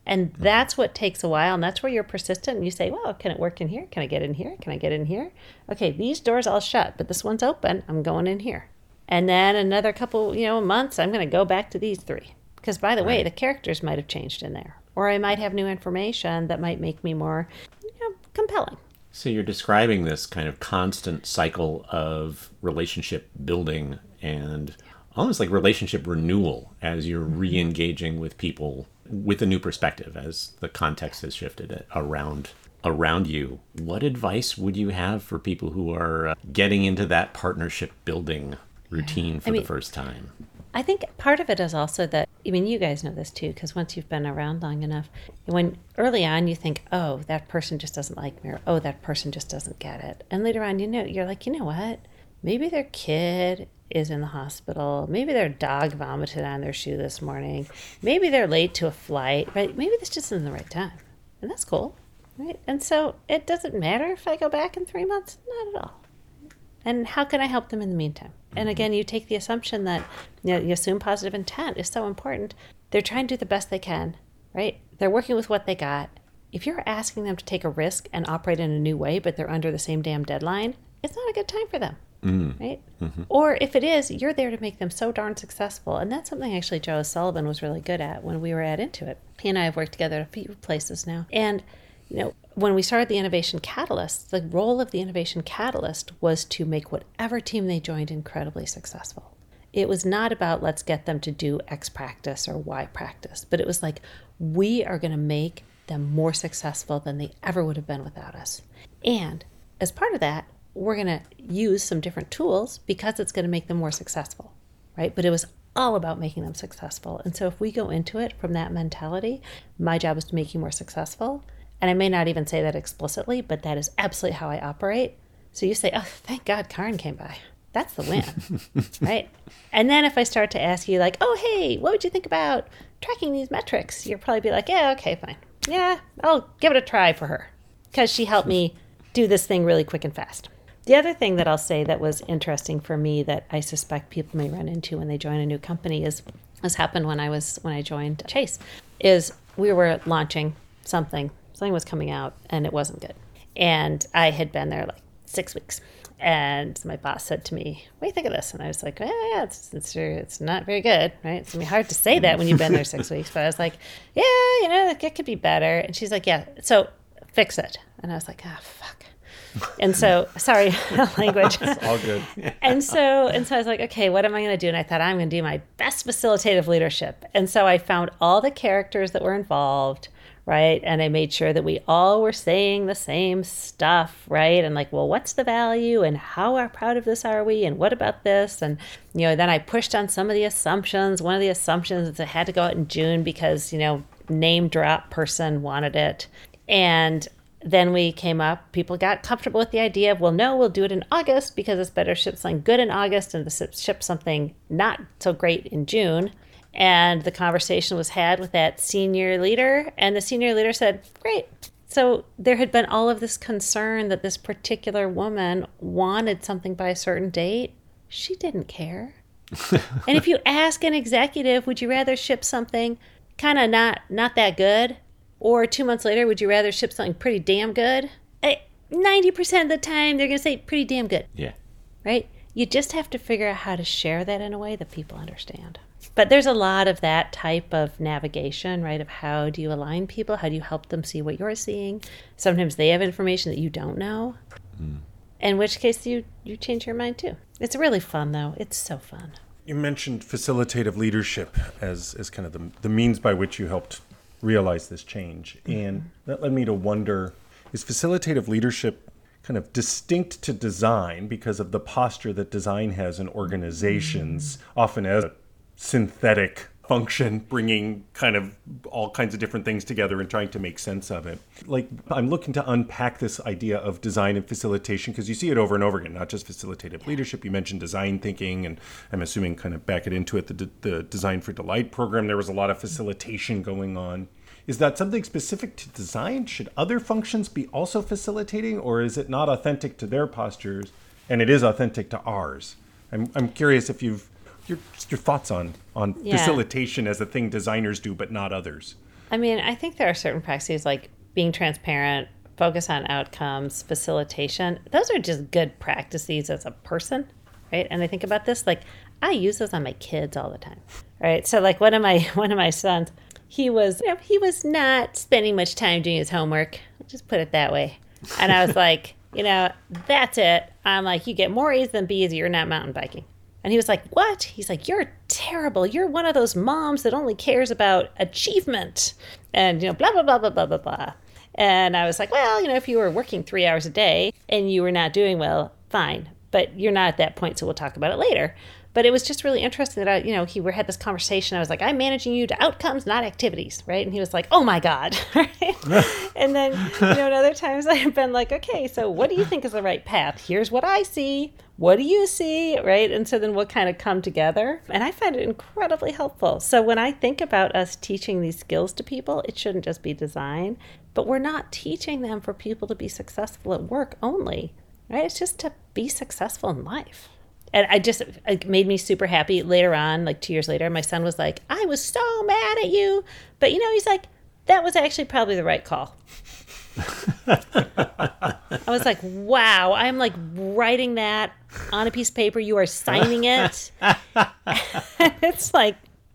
And that's what takes a while. And that's where you're persistent and you say, well, can it work in here? Can I get in here? Can I get in here? Okay, these doors all shut, but this one's open. I'm going in here. And then another couple, months, I'm going to go back to these 3. Because by the way, the characters might have changed in there. Or I might have new information that might make me more compelling. So you're describing this kind of constant cycle of relationship building and almost like relationship renewal as you're re-engaging with people with a new perspective as the context has shifted around you. What advice would you have for people who are getting into that partnership building routine for the first time? I think part of it is also that, you guys know this too, because once you've been around long enough, when early on you think, oh, that person just doesn't like me, or oh, that person just doesn't get it. And later on, you're like, you know what? Maybe their kid is in the hospital. Maybe their dog vomited on their shoe this morning. Maybe they're late to a flight, right? Maybe this just isn't the right time. And that's cool, right? And so it doesn't matter if I go back in 3 months, not at all. And how can I help them in the meantime? And again, you take the assumption that, you assume positive intent is so important. They're trying to do the best they can, right? They're working with what they got. If you're asking them to take a risk and operate in a new way, but they're under the same damn deadline, it's not a good time for them, right? Mm-hmm. Or if it is, you're there to make them so darn successful. And that's something actually Joe Sullivan was really good at when we were at Intuit. He and I have worked together at a few places now. And when we started the Innovation Catalyst, the role of the Innovation Catalyst was to make whatever team they joined incredibly successful. It was not about let's get them to do X practice or Y practice, but it was like, we are going to make them more successful than they ever would have been without us. And as part of that, we're going to use some different tools because it's going to make them more successful, right? But it was all about making them successful. And so if we go into it from that mentality, my job is to make you more successful. And I may not even say that explicitly, but that is absolutely how I operate. So you say, oh, thank God Karin came by. That's the win, right? And then if I start to ask you like, oh, hey, what would you think about tracking these metrics? You'll probably be like, yeah, okay, fine. Yeah, I'll give it a try for her because she helped me do this thing really quick and fast. The other thing that I'll say that was interesting for me that I suspect people may run into when they join a new company is happened when I joined Chase, is we were launching something was coming out and it wasn't good. And I had been there like 6 weeks. And my boss said to me, what do you think of this? And I was like, yeah, it's not very good, right? It's going to be hard to say that when you've been there 6 weeks. But I was like, yeah, it could be better. And she's like, yeah, so fix it. And I was like, oh, fuck. And so, sorry, language. It's all good. And so I was like, okay, what am I going to do? And I thought, I'm going to do my best facilitative leadership. And so I found all the characters that were involved, right? And I made sure that we all were saying the same stuff, right? And like, well, what's the value and how proud of this are we? And what about this? And, then I pushed on some of the assumptions. One of the assumptions is it had to go out in June because, name drop person wanted it. And then we came up, people got comfortable with the idea of, well, no, we'll do it in August because it's better to ship something good in August and to ship something not so great in June. And the conversation was had with that senior leader, and the senior leader said, great. So there had been all of this concern that this particular woman wanted something by a certain date. She didn't care. And if you ask an executive, would you rather ship something kind of not that good? Or 2 months later, would you rather ship something pretty damn good? 90% of the time, they're going to say pretty damn good. Yeah. Right? You just have to figure out how to share that in a way that people understand. But there's a lot of that type of navigation, right? Of how do you align people? How do you help them see what you're seeing? Sometimes they have information that you don't know. In which case you change your mind too. It's really fun though. It's so fun. You mentioned facilitative leadership as kind of the means by which you helped realize this change. And that led me to wonder, is facilitative leadership kind of distinct to design because of the posture that design has in organizations, often as a synthetic function, bringing kind of all kinds of different things together and trying to make sense of it. Like, I'm looking to unpack this idea of design and facilitation because you see it over and over again, not just facilitative leadership. You mentioned design thinking, and I'm assuming kind of back it into it, the Design for Delight program, there was a lot of facilitation going on. Is that something specific to design? Should other functions be also facilitating, or is it not authentic to their postures and it is authentic to ours? I'm curious if your thoughts on facilitation as a thing designers do but not others. I mean, I think there are certain practices like being transparent, focus on outcomes, facilitation. Those are just good practices as a person, right? And I think about this, like I use those on my kids all the time, right? So like one of my sons, he was not spending much time doing his homework. Just put it that way. And I was like, that's it. I'm like, you get more A's than B's. You're not mountain biking. And he was like, what? He's like, you're terrible. You're one of those moms that only cares about achievement and, blah, blah, blah, blah, blah, blah, blah. And I was like, well, if you were working 3 hours a day and you were not doing well, fine. But you're not at that point, so we'll talk about it later. But it was just really interesting that we had this conversation. I was like, I'm managing you to outcomes, not activities, right? And he was like, oh my God, right? And then, in other times I've been like, okay, so what do you think is the right path? Here's what I see. What do you see, right? And so then we'll kind of come together. And I find it incredibly helpful. So when I think about us teaching these skills to people, it shouldn't just be design, but we're not teaching them for people to be successful at work only, right? It's just to be successful in life. And it made me super happy later on, like 2 years later, my son was like, I was so mad at you. But, he's like, that was actually probably the right call. I was like, wow, I'm like writing that on a piece of paper. You are signing it. It's like,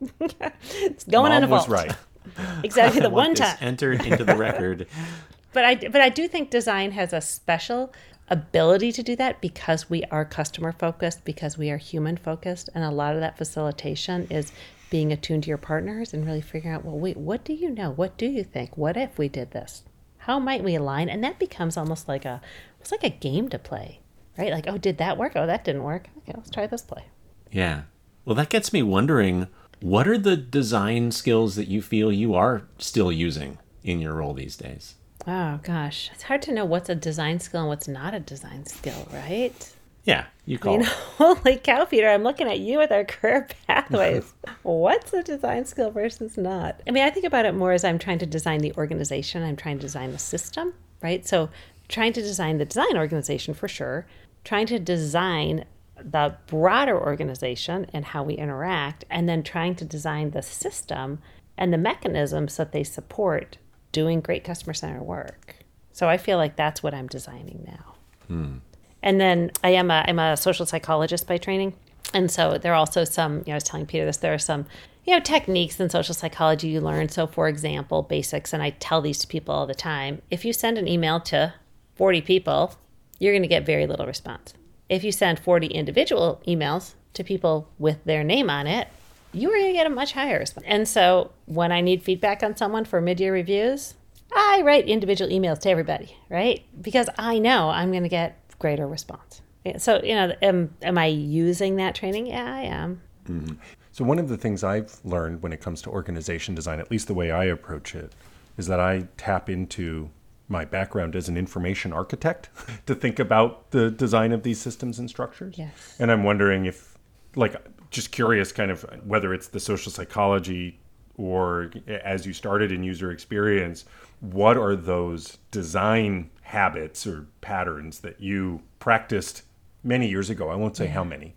it's going Mom in a vault. was right. Exactly, the one this time. entered into the record. But I do think design has a special ability to do that because we are customer focused, because we are human focused, and a lot of that facilitation is being attuned to your partners and really figuring out, well, wait, what do you know? What do you think? What if we did this? How might we align? And that becomes almost like a game to play, right? Like, oh, did that work? Oh, that didn't work. Okay, let's try this play. Yeah. Well, that gets me wondering, what are the design skills that you feel you are still using in your role these days? Oh, gosh. It's hard to know what's a design skill and what's not a design skill, right? Yeah, you call it. Holy cow, Peter, I'm looking at you with our career pathways. What's a design skill versus not? I mean, I think about it more as I'm trying to design the organization. I'm trying to design the system, right? So trying to design the design organization for sure. Trying to design the broader organization and how we interact. And then trying to design the system and the mechanisms that they support doing great customer-centered work. So I feel like that's what I'm designing now. And then I'm a social psychologist by training. And so there are also some, I was telling Peter this, there are some, techniques in social psychology you learn. So for example, basics, and I tell these to people all the time, if you send an email to 40 people, you're going to get very little response. If you send 40 individual emails to people with their name on it, you are going to get a much higher response. And so when I need feedback on someone for mid-year reviews, I write individual emails to everybody, right? Because I know I'm going to get greater response. So, am I using that training? Yeah, I am. Mm-hmm. So one of the things I've learned when it comes to organization design, at least the way I approach it, is that I tap into my background as an information architect to think about the design of these systems and structures. Yes. And I'm wondering if, just curious kind of whether it's the social psychology or as you started in user experience, what are those design habits or patterns that you practiced many years ago? I won't say how many.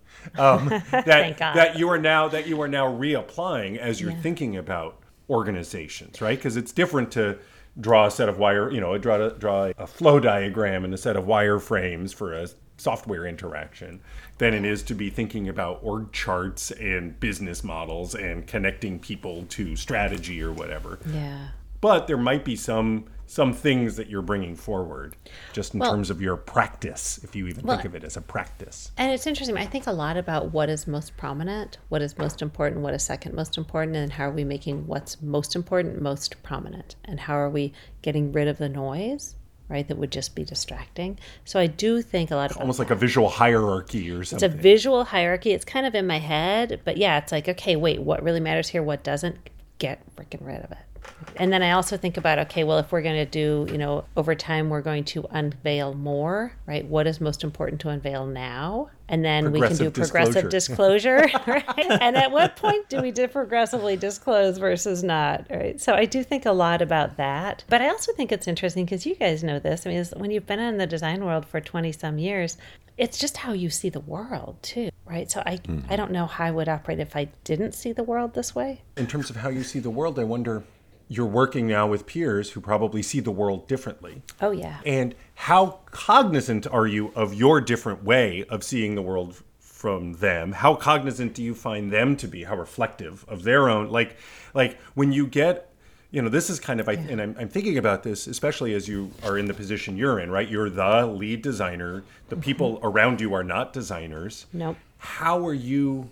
That you are now reapplying as you're thinking about organizations, right? Because it's different to draw a set of draw a flow diagram and a set of wireframes for a software interaction than it is to be thinking about org charts and business models and connecting people to strategy or whatever. Yeah. But there might be some things that you're bringing forward just in terms of your practice, if you even think of it as a practice. And it's interesting. I think a lot about what is most prominent, what is most important, what is second most important, and how are we making what's most important most prominent, and how are we getting rid of the noise, right, that would just be distracting. So I do think a lot about almost like a visual hierarchy or something. It's a visual hierarchy. It's kind of in my head, but yeah, it's like, okay, wait, what really matters here? What doesn't? Get freaking rid of it. And then I also think about, okay, well, if we're going to do, over time, we're going to unveil more, right? What is most important to unveil now? And then we can do progressive disclosure, right? And at what point do we progressively disclose versus not, right? So I do think a lot about that. But I also think it's interesting because you guys know this. I mean, when you've been in the design world for 20 some years, it's just how you see the world too, right? So I don't know how I would operate if I didn't see the world this way. In terms of how you see the world, I wonder, you're working now with peers who probably see the world differently. Oh, yeah. And how cognizant are you of your different way of seeing the world from them? How cognizant do you find them to be? How reflective of their own? Like when you get, this is kind of, and I'm thinking about this, especially as you are in the position you're in, right? You're the lead designer. The people around you are not designers. Nope. How are you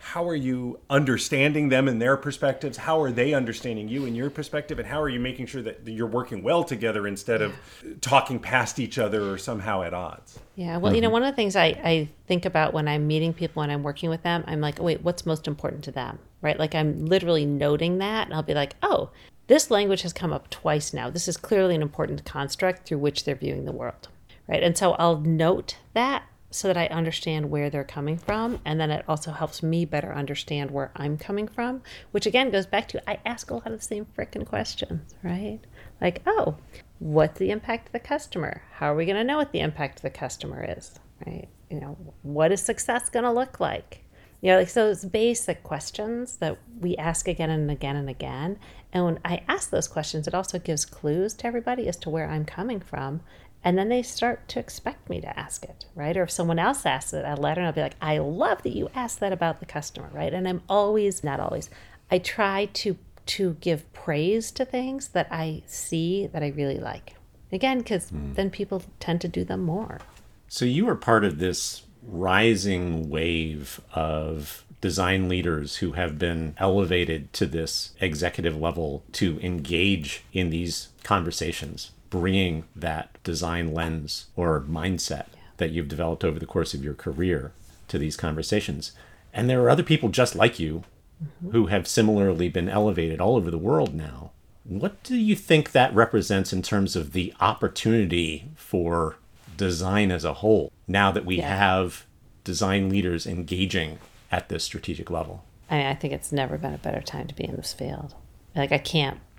understanding them and their perspectives? How are they understanding you and your perspective? And how are you making sure that you're working well together instead of talking past each other or somehow at odds? Yeah, well, one of the things I think about when I'm meeting people and I'm working with them, I'm like, wait, what's most important to them, right? Like I'm literally noting that, and I'll be like, oh, this language has come up twice now. This is clearly an important construct through which they're viewing the world, right? And so I'll note that so that I understand where they're coming from. And then it also helps me better understand where I'm coming from, which again goes back to, I ask a lot of the same frickin' questions, right? Like, oh, what's the impact to the customer? How are we going to know what the impact to the customer is, right? What is success going to look like? Like those basic questions that we ask again and again and again. And when I ask those questions, it also gives clues to everybody as to where I'm coming from. And then they start to expect me to ask it, right? Or if someone else asks it, I'll let her know, I'll be like, I love that you asked that about the customer, right? And I'm always, not always, I try to give praise to things that I see that I really like. Again, because then people tend to do them more. So you are part of this rising wave of design leaders who have been elevated to this executive level to engage in these conversations, bringing that design lens or mindset that you've developed over the course of your career to these conversations. And there are other people just like you who have similarly been elevated all over the world now. What do you think that represents in terms of the opportunity for design as a whole, now that we have design leaders engaging at this strategic level? I think it's never been a better time to be in this field. Like I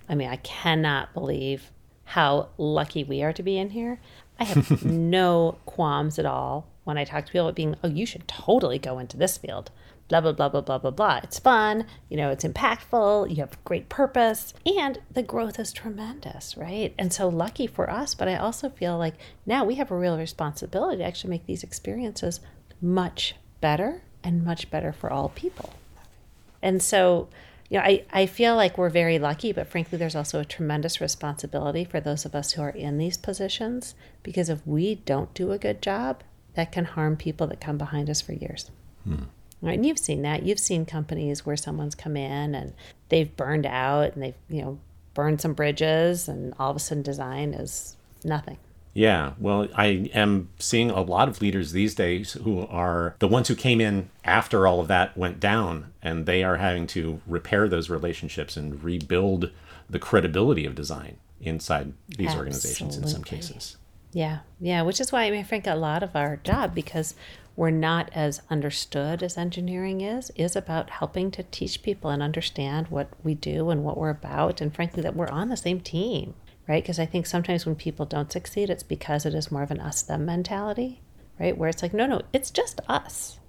cannot believe how lucky we are to be in here. I have no qualms at all when I talk to people about being, oh, you should totally go into this field. Blah, blah, blah, blah, blah, blah, blah. It's fun. It's impactful. You have great purpose. And the growth is tremendous, right? And so lucky for us. But I also feel like now we have a real responsibility to actually make these experiences much better and much better for all people. And so, I feel like we're very lucky, but frankly, there's also a tremendous responsibility for those of us who are in these positions, because if we don't do a good job, that can harm people that come behind us for years. Right? And you've seen that. You've seen companies where someone's come in and they've burned out and they've, burned some bridges, and all of a sudden design is nothing. Yeah, well, I am seeing a lot of leaders these days who are the ones who came in after all of that went down, and they are having to repair those relationships and rebuild the credibility of design inside these organizations in some cases. Yeah, which is why, Frank, a lot of our job, because we're not as understood as engineering is about helping to teach people and understand what we do and what we're about, and frankly, that we're on the same team. Right? Because I think sometimes when people don't succeed, it's because it is more of an us-them mentality, right? Where it's like, no, it's just us.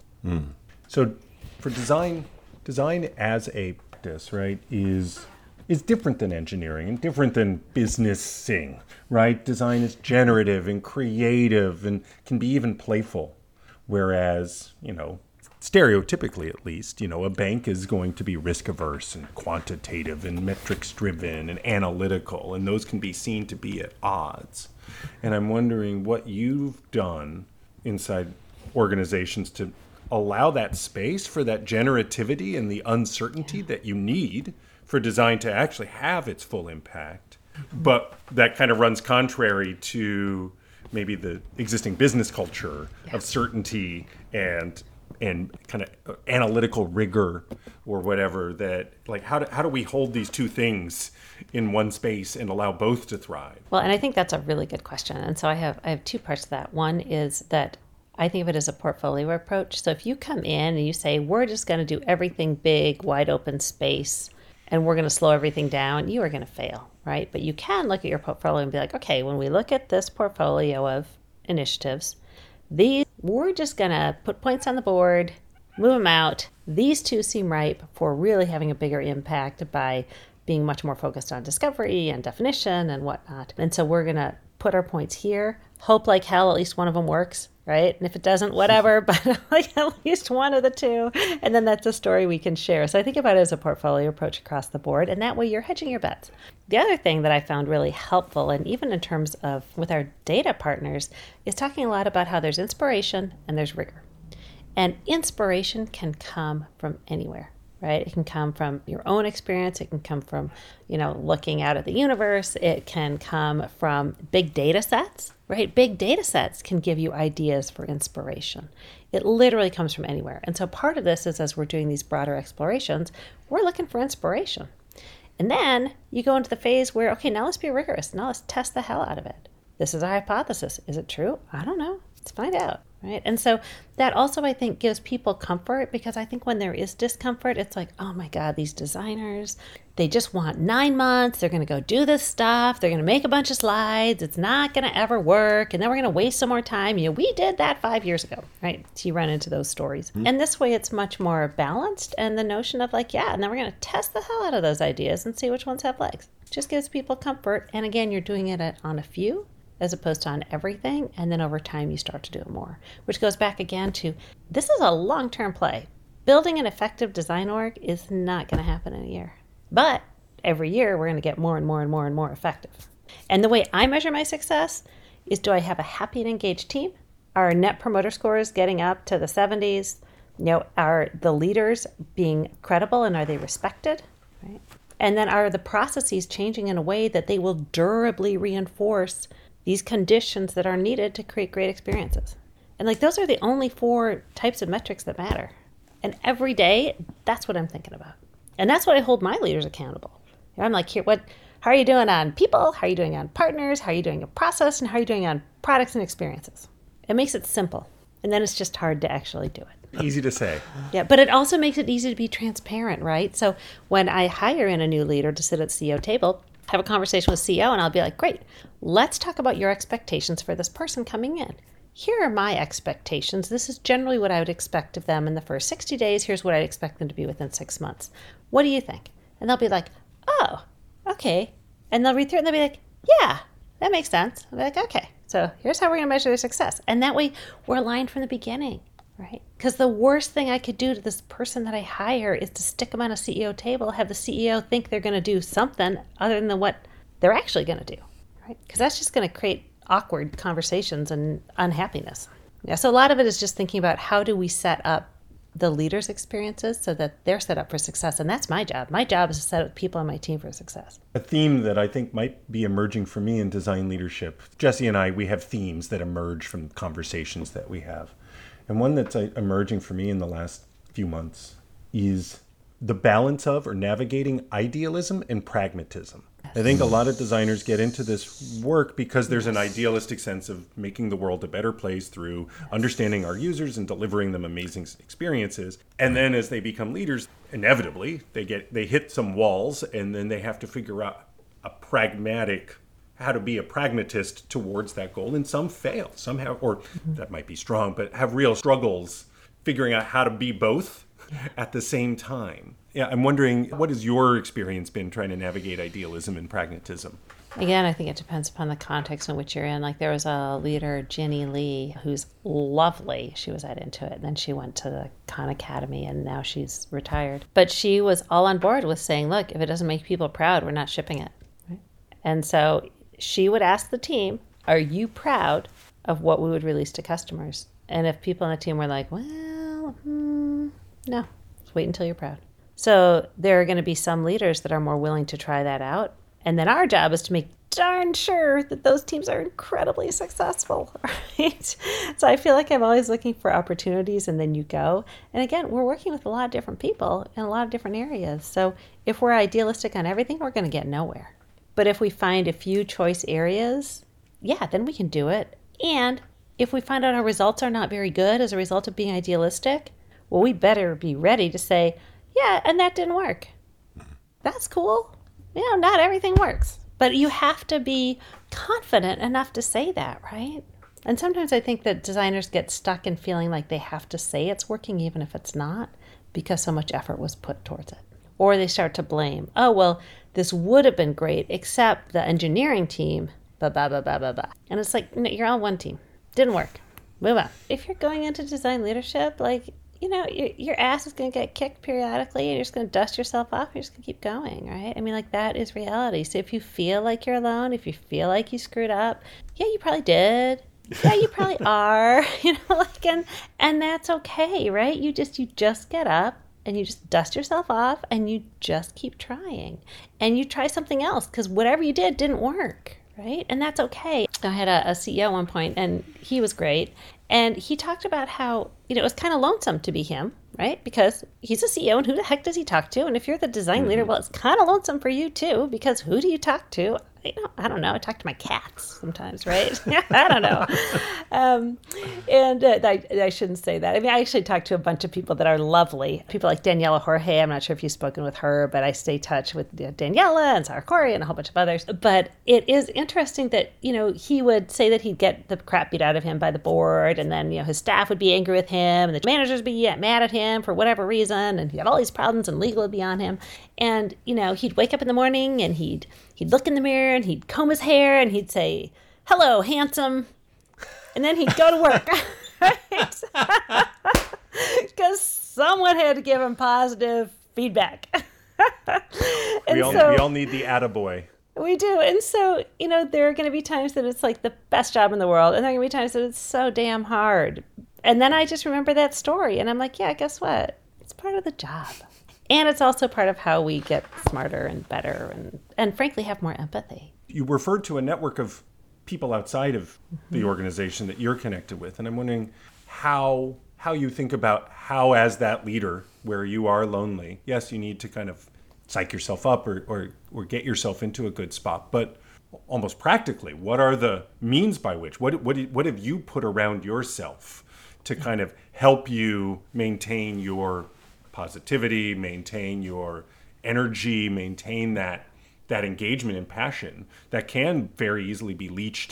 So for design as a practice, right, is different than engineering and different than businessing, right? Design is generative and creative and can be even playful. Whereas, stereotypically at least, a bank is going to be risk averse and quantitative and metrics driven and analytical, and those can be seen to be at odds. And I'm wondering what you've done inside organizations to allow that space for that generativity and the uncertainty that you need for design to actually have its full impact. But that kind of runs contrary to maybe the existing business culture of certainty and kind of analytical rigor or whatever, that like how do we hold these two things in one space and allow both to thrive? Well, and I think that's a really good question. And so I have two parts to that. One is that I think of it as a portfolio approach. So if you come in and you say, we're just going to do everything big, wide open space, and we're going to slow everything down, you are going to fail, right? But you can look at your portfolio and be like, okay, when we look at this portfolio of initiatives, we're just going to put points on the board, move them out. These two seem ripe for really having a bigger impact by being much more focused on discovery and definition and whatnot. And so we're going to put our points here, hope like hell at least one of them works, right? And if it doesn't, whatever, but like at least one of the two. And then that's a story we can share. So I think about it as a portfolio approach across the board. And that way you're hedging your bets. The other thing that I found really helpful, and even in terms of with our data partners, is talking a lot about how there's inspiration and there's rigor. And inspiration can come from anywhere. Right? It can come from your own experience. It can come from, looking out at the universe. It can come from big data sets, right? Big data sets can give you ideas for inspiration. It literally comes from anywhere. And so part of this is as we're doing these broader explorations, we're looking for inspiration. And then you go into the phase where, okay, now let's be rigorous. Now let's test the hell out of it. This is our hypothesis. Is it true? I don't know. Let's find out. Right. And so that also, I think, gives people comfort, because I think when there is discomfort, it's like, oh my God, these designers, they just want 9 months. They're going to go do this stuff. They're going to make a bunch of slides. It's not going to ever work. And then we're going to waste some more time. We did that 5 years ago. Right. So you run into those stories. Mm-hmm. And this way it's much more balanced. And the notion of like, yeah, and then we're going to test the hell out of those ideas and see which ones have legs. Just gives people comfort. And again, you're doing it on a few, as opposed to on everything. And then over time, you start to do it more, which goes back again to, this is a long-term play. Building an effective design org is not going to happen in a year. But every year, we're going to get more and more and more and more effective. And the way I measure my success is, do I have a happy and engaged team? Are net promoter scores getting up to the 70s? Are the leaders being credible and are they respected? Right? And then are the processes changing in a way that they will durably reinforce these conditions that are needed to create great experiences? And like, those are the only 4 types of metrics that matter. And every day, that's what I'm thinking about. And that's what I hold my leaders accountable. I'm like, how are you doing on people? How are you doing on partners? How are you doing on process? And how are you doing on products and experiences? It makes it simple. And then it's just hard to actually do it. Easy to say. Yeah, but it also makes it easy to be transparent, right? So when I hire in a new leader to sit at the CEO table, have a conversation with CEO, and I'll be like, great, let's talk about your expectations for this person coming in. Here are my expectations. This is generally what I would expect of them in the first 60 days. Here's what I'd expect them to be within 6 months. What do you think? And they'll be like, oh, okay. And they'll read through it and they'll be like, yeah, that makes sense. I'll be like, okay, so here's how we're going to measure their success. And that way we're aligned from the beginning, right? Because the worst thing I could do to this person that I hire is to stick them on a CEO table, have the CEO think they're going to do something other than what they're actually going to do, right? Because that's just going to create awkward conversations and unhappiness. Yeah, so a lot of it is just thinking about, how do we set up the leaders' experiences so that they're set up for success? And that's my job. My job is to set up people on my team for success. A theme that I think might be emerging for me in design leadership, Jesse and I, we have themes that emerge from conversations that we have. And one that's emerging for me in the last few months is the balance of, or navigating, idealism and pragmatism. I think a lot of designers get into this work because there's an idealistic sense of making the world a better place through understanding our users and delivering them amazing experiences. And then as they become leaders, inevitably they hit some walls, and then they have to figure out how to be a pragmatist towards that goal. And some fail, somehow, or that might be strong, but have real struggles figuring out how to be both at the same time. Yeah, I'm wondering, what has your experience been trying to navigate idealism and pragmatism? Again, I think it depends upon the context in which you're in. Like, there was a leader, Ginny Lee, who's lovely. She was at Intuit, and then she went to the Khan Academy, and now she's retired. But she was all on board with saying, look, if it doesn't make people proud, we're not shipping it. Right? And so she would ask the team, are you proud of what we would release to customers? And if people on the team were like, well, no, just wait until you're proud. So there are going to be some leaders that are more willing to try that out. And then our job is to make darn sure that those teams are incredibly successful, right? So I feel like I'm always looking for opportunities, and then you go. And again, we're working with a lot of different people in a lot of different areas. So if we're idealistic on everything, we're going to get nowhere. But if we find a few choice areas, yeah, then we can do it. And if we find out our results are not very good as a result of being idealistic, well, we better be ready to say, yeah, and that didn't work. That's cool. Not everything works. But you have to be confident enough to say that, right? And sometimes I think that designers get stuck in feeling like they have to say it's working even if it's not, because so much effort was put towards it. Or they start to blame. Oh, well, this would have been great, except the engineering team, blah, blah, blah, blah, blah, blah. And it's like, no, you're on one team. Didn't work. Move on. If you're going into design leadership, like, your ass is going to get kicked periodically, and you're just going to dust yourself off, and you're just going to keep going, right? I mean, like, that is reality. So if you feel like you're alone, if you feel like you screwed up, yeah, you probably did. Yeah, you probably are, and that's okay, right? You just get up and you just dust yourself off and you just keep trying. And you try something else because whatever you did didn't work, right? And that's okay. I had a CEO at one point, and he was great. And he talked about how, it was kind of lonesome to be him, right? Because he's a CEO, and who the heck does he talk to? And if you're the design leader, well, it's kind of lonesome for you too, because who do you talk to? I don't know. I talk to my cats sometimes, right? I don't know. I shouldn't say that. I mean, I actually talk to a bunch of people that are lovely. People like Daniela Jorge. I'm not sure if you've spoken with her, but I stay in touch with Daniela and Sarah Corey and a whole bunch of others. But it is interesting that, he would say that he'd get the crap beat out of him by the board, and then, his staff would be angry with him, and the managers would be mad at him for whatever reason, and he had all these problems, and legal would be on him. And, he'd wake up in the morning, and he'd look in the mirror, and he'd comb his hair, and he'd say, "Hello, handsome." And then he'd go to work. Because someone had to give him positive feedback. We all need the attaboy. We do. And so, there are going to be times that it's like the best job in the world, and there are going to be times that it's so damn hard. And then I just remember that story, and I'm like, yeah, guess what? It's part of the job. And it's also part of how we get smarter and better and frankly have more empathy. You referred to a network of people outside of the organization that you're connected with. And I'm wondering how you think about how, as that leader, where you are lonely, yes, you need to kind of psych yourself up or get yourself into a good spot. But almost practically, what are the means by which, what have you put around yourself to kind of help you maintain your positivity, maintain your energy, maintain that engagement and passion that can very easily be leached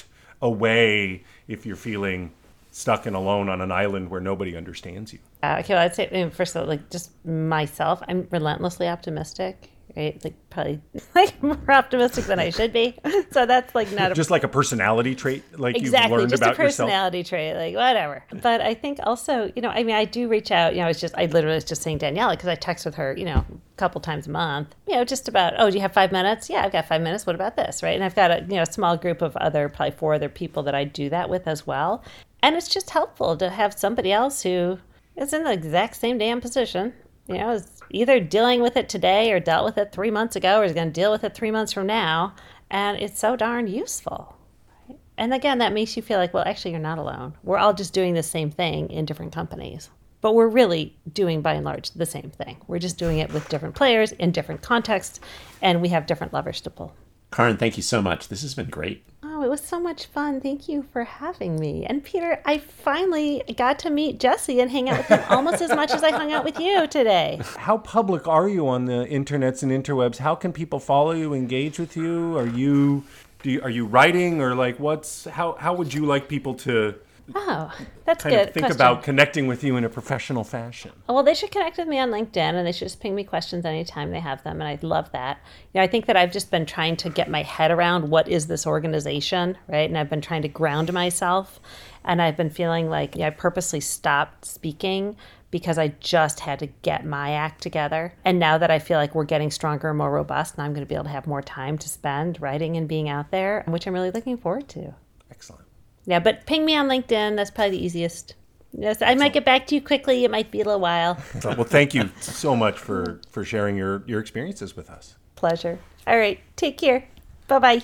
away if you're feeling stuck and alone on an island where nobody understands you? Okay, well, I'd say, first of all, just myself, I'm relentlessly optimistic, right? Probably more optimistic than I should be. So that's not just like a personality trait, like exactly, you've learned just about a personality yourself? Trait, whatever. But I think also, I do reach out. I literally was just saying Daniela, because I text with her, a couple times a month, just about, oh, do you have 5 minutes? Yeah, I've got 5 minutes. What about this, right? And I've got a small group of probably 4 other people that I do that with as well. And it's just helpful to have somebody else who is in the exact same damn position, is either dealing with it today or dealt with it 3 months ago or is going to deal with it 3 months from now. And it's so darn useful. Right? And again, that makes you feel like, well, actually, you're not alone. We're all just doing the same thing in different companies. But we're really doing, by and large, the same thing. We're just doing it with different players in different contexts, and we have different levers to pull. Karin, thank you so much. This has been great. Oh, it was so much fun. Thank you for having me. And Peter, I finally got to meet Jesse and hang out with him almost as much as I hung out with you today. How public are you on the internets and interwebs? How can people follow you, engage with you? Are you writing, or how would you like people to Oh, that's kind good. of think about connecting with you in a professional fashion? Well, they should connect with me on LinkedIn, and they should just ping me questions anytime they have them, and I'd love that. I think that I've just been trying to get my head around what is this organization, right? And I've been trying to ground myself, and I've been feeling like I purposely stopped speaking because I just had to get my act together. And now that I feel like we're getting stronger and more robust, now I'm going to be able to have more time to spend writing and being out there, which I'm really looking forward to. Excellent. Yeah, but ping me on LinkedIn. That's probably the easiest. Yes, I might get back to you quickly. It might be a little while. Well, thank you so much for sharing your experiences with us. Pleasure. All right. Take care. Bye-bye.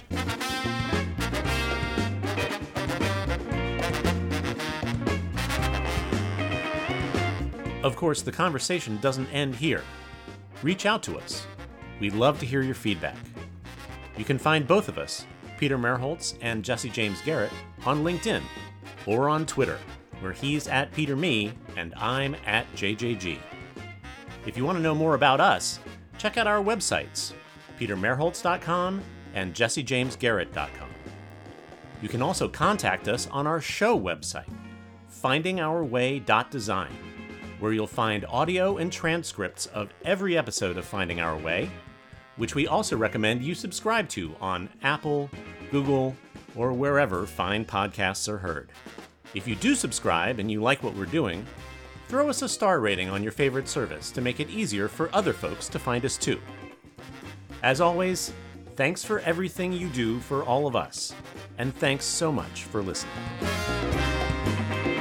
Of course, the conversation doesn't end here. Reach out to us. We'd love to hear your feedback. You can find both of us, Peter Merholtz and Jesse James Garrett, on LinkedIn or on Twitter, where he's at PeterMe and I'm at JJG. If you want to know more about us, check out our websites, petermerholtz.com and jessejamesgarrett.com. You can also contact us on our show website, findingourway.design, where you'll find audio and transcripts of every episode of Finding Our Way, which we also recommend you subscribe to on Apple, Google, or wherever fine podcasts are heard. If you do subscribe and you like what we're doing, throw us a star rating on your favorite service to make it easier for other folks to find us too. As always, thanks for everything you do for all of us, and thanks so much for listening.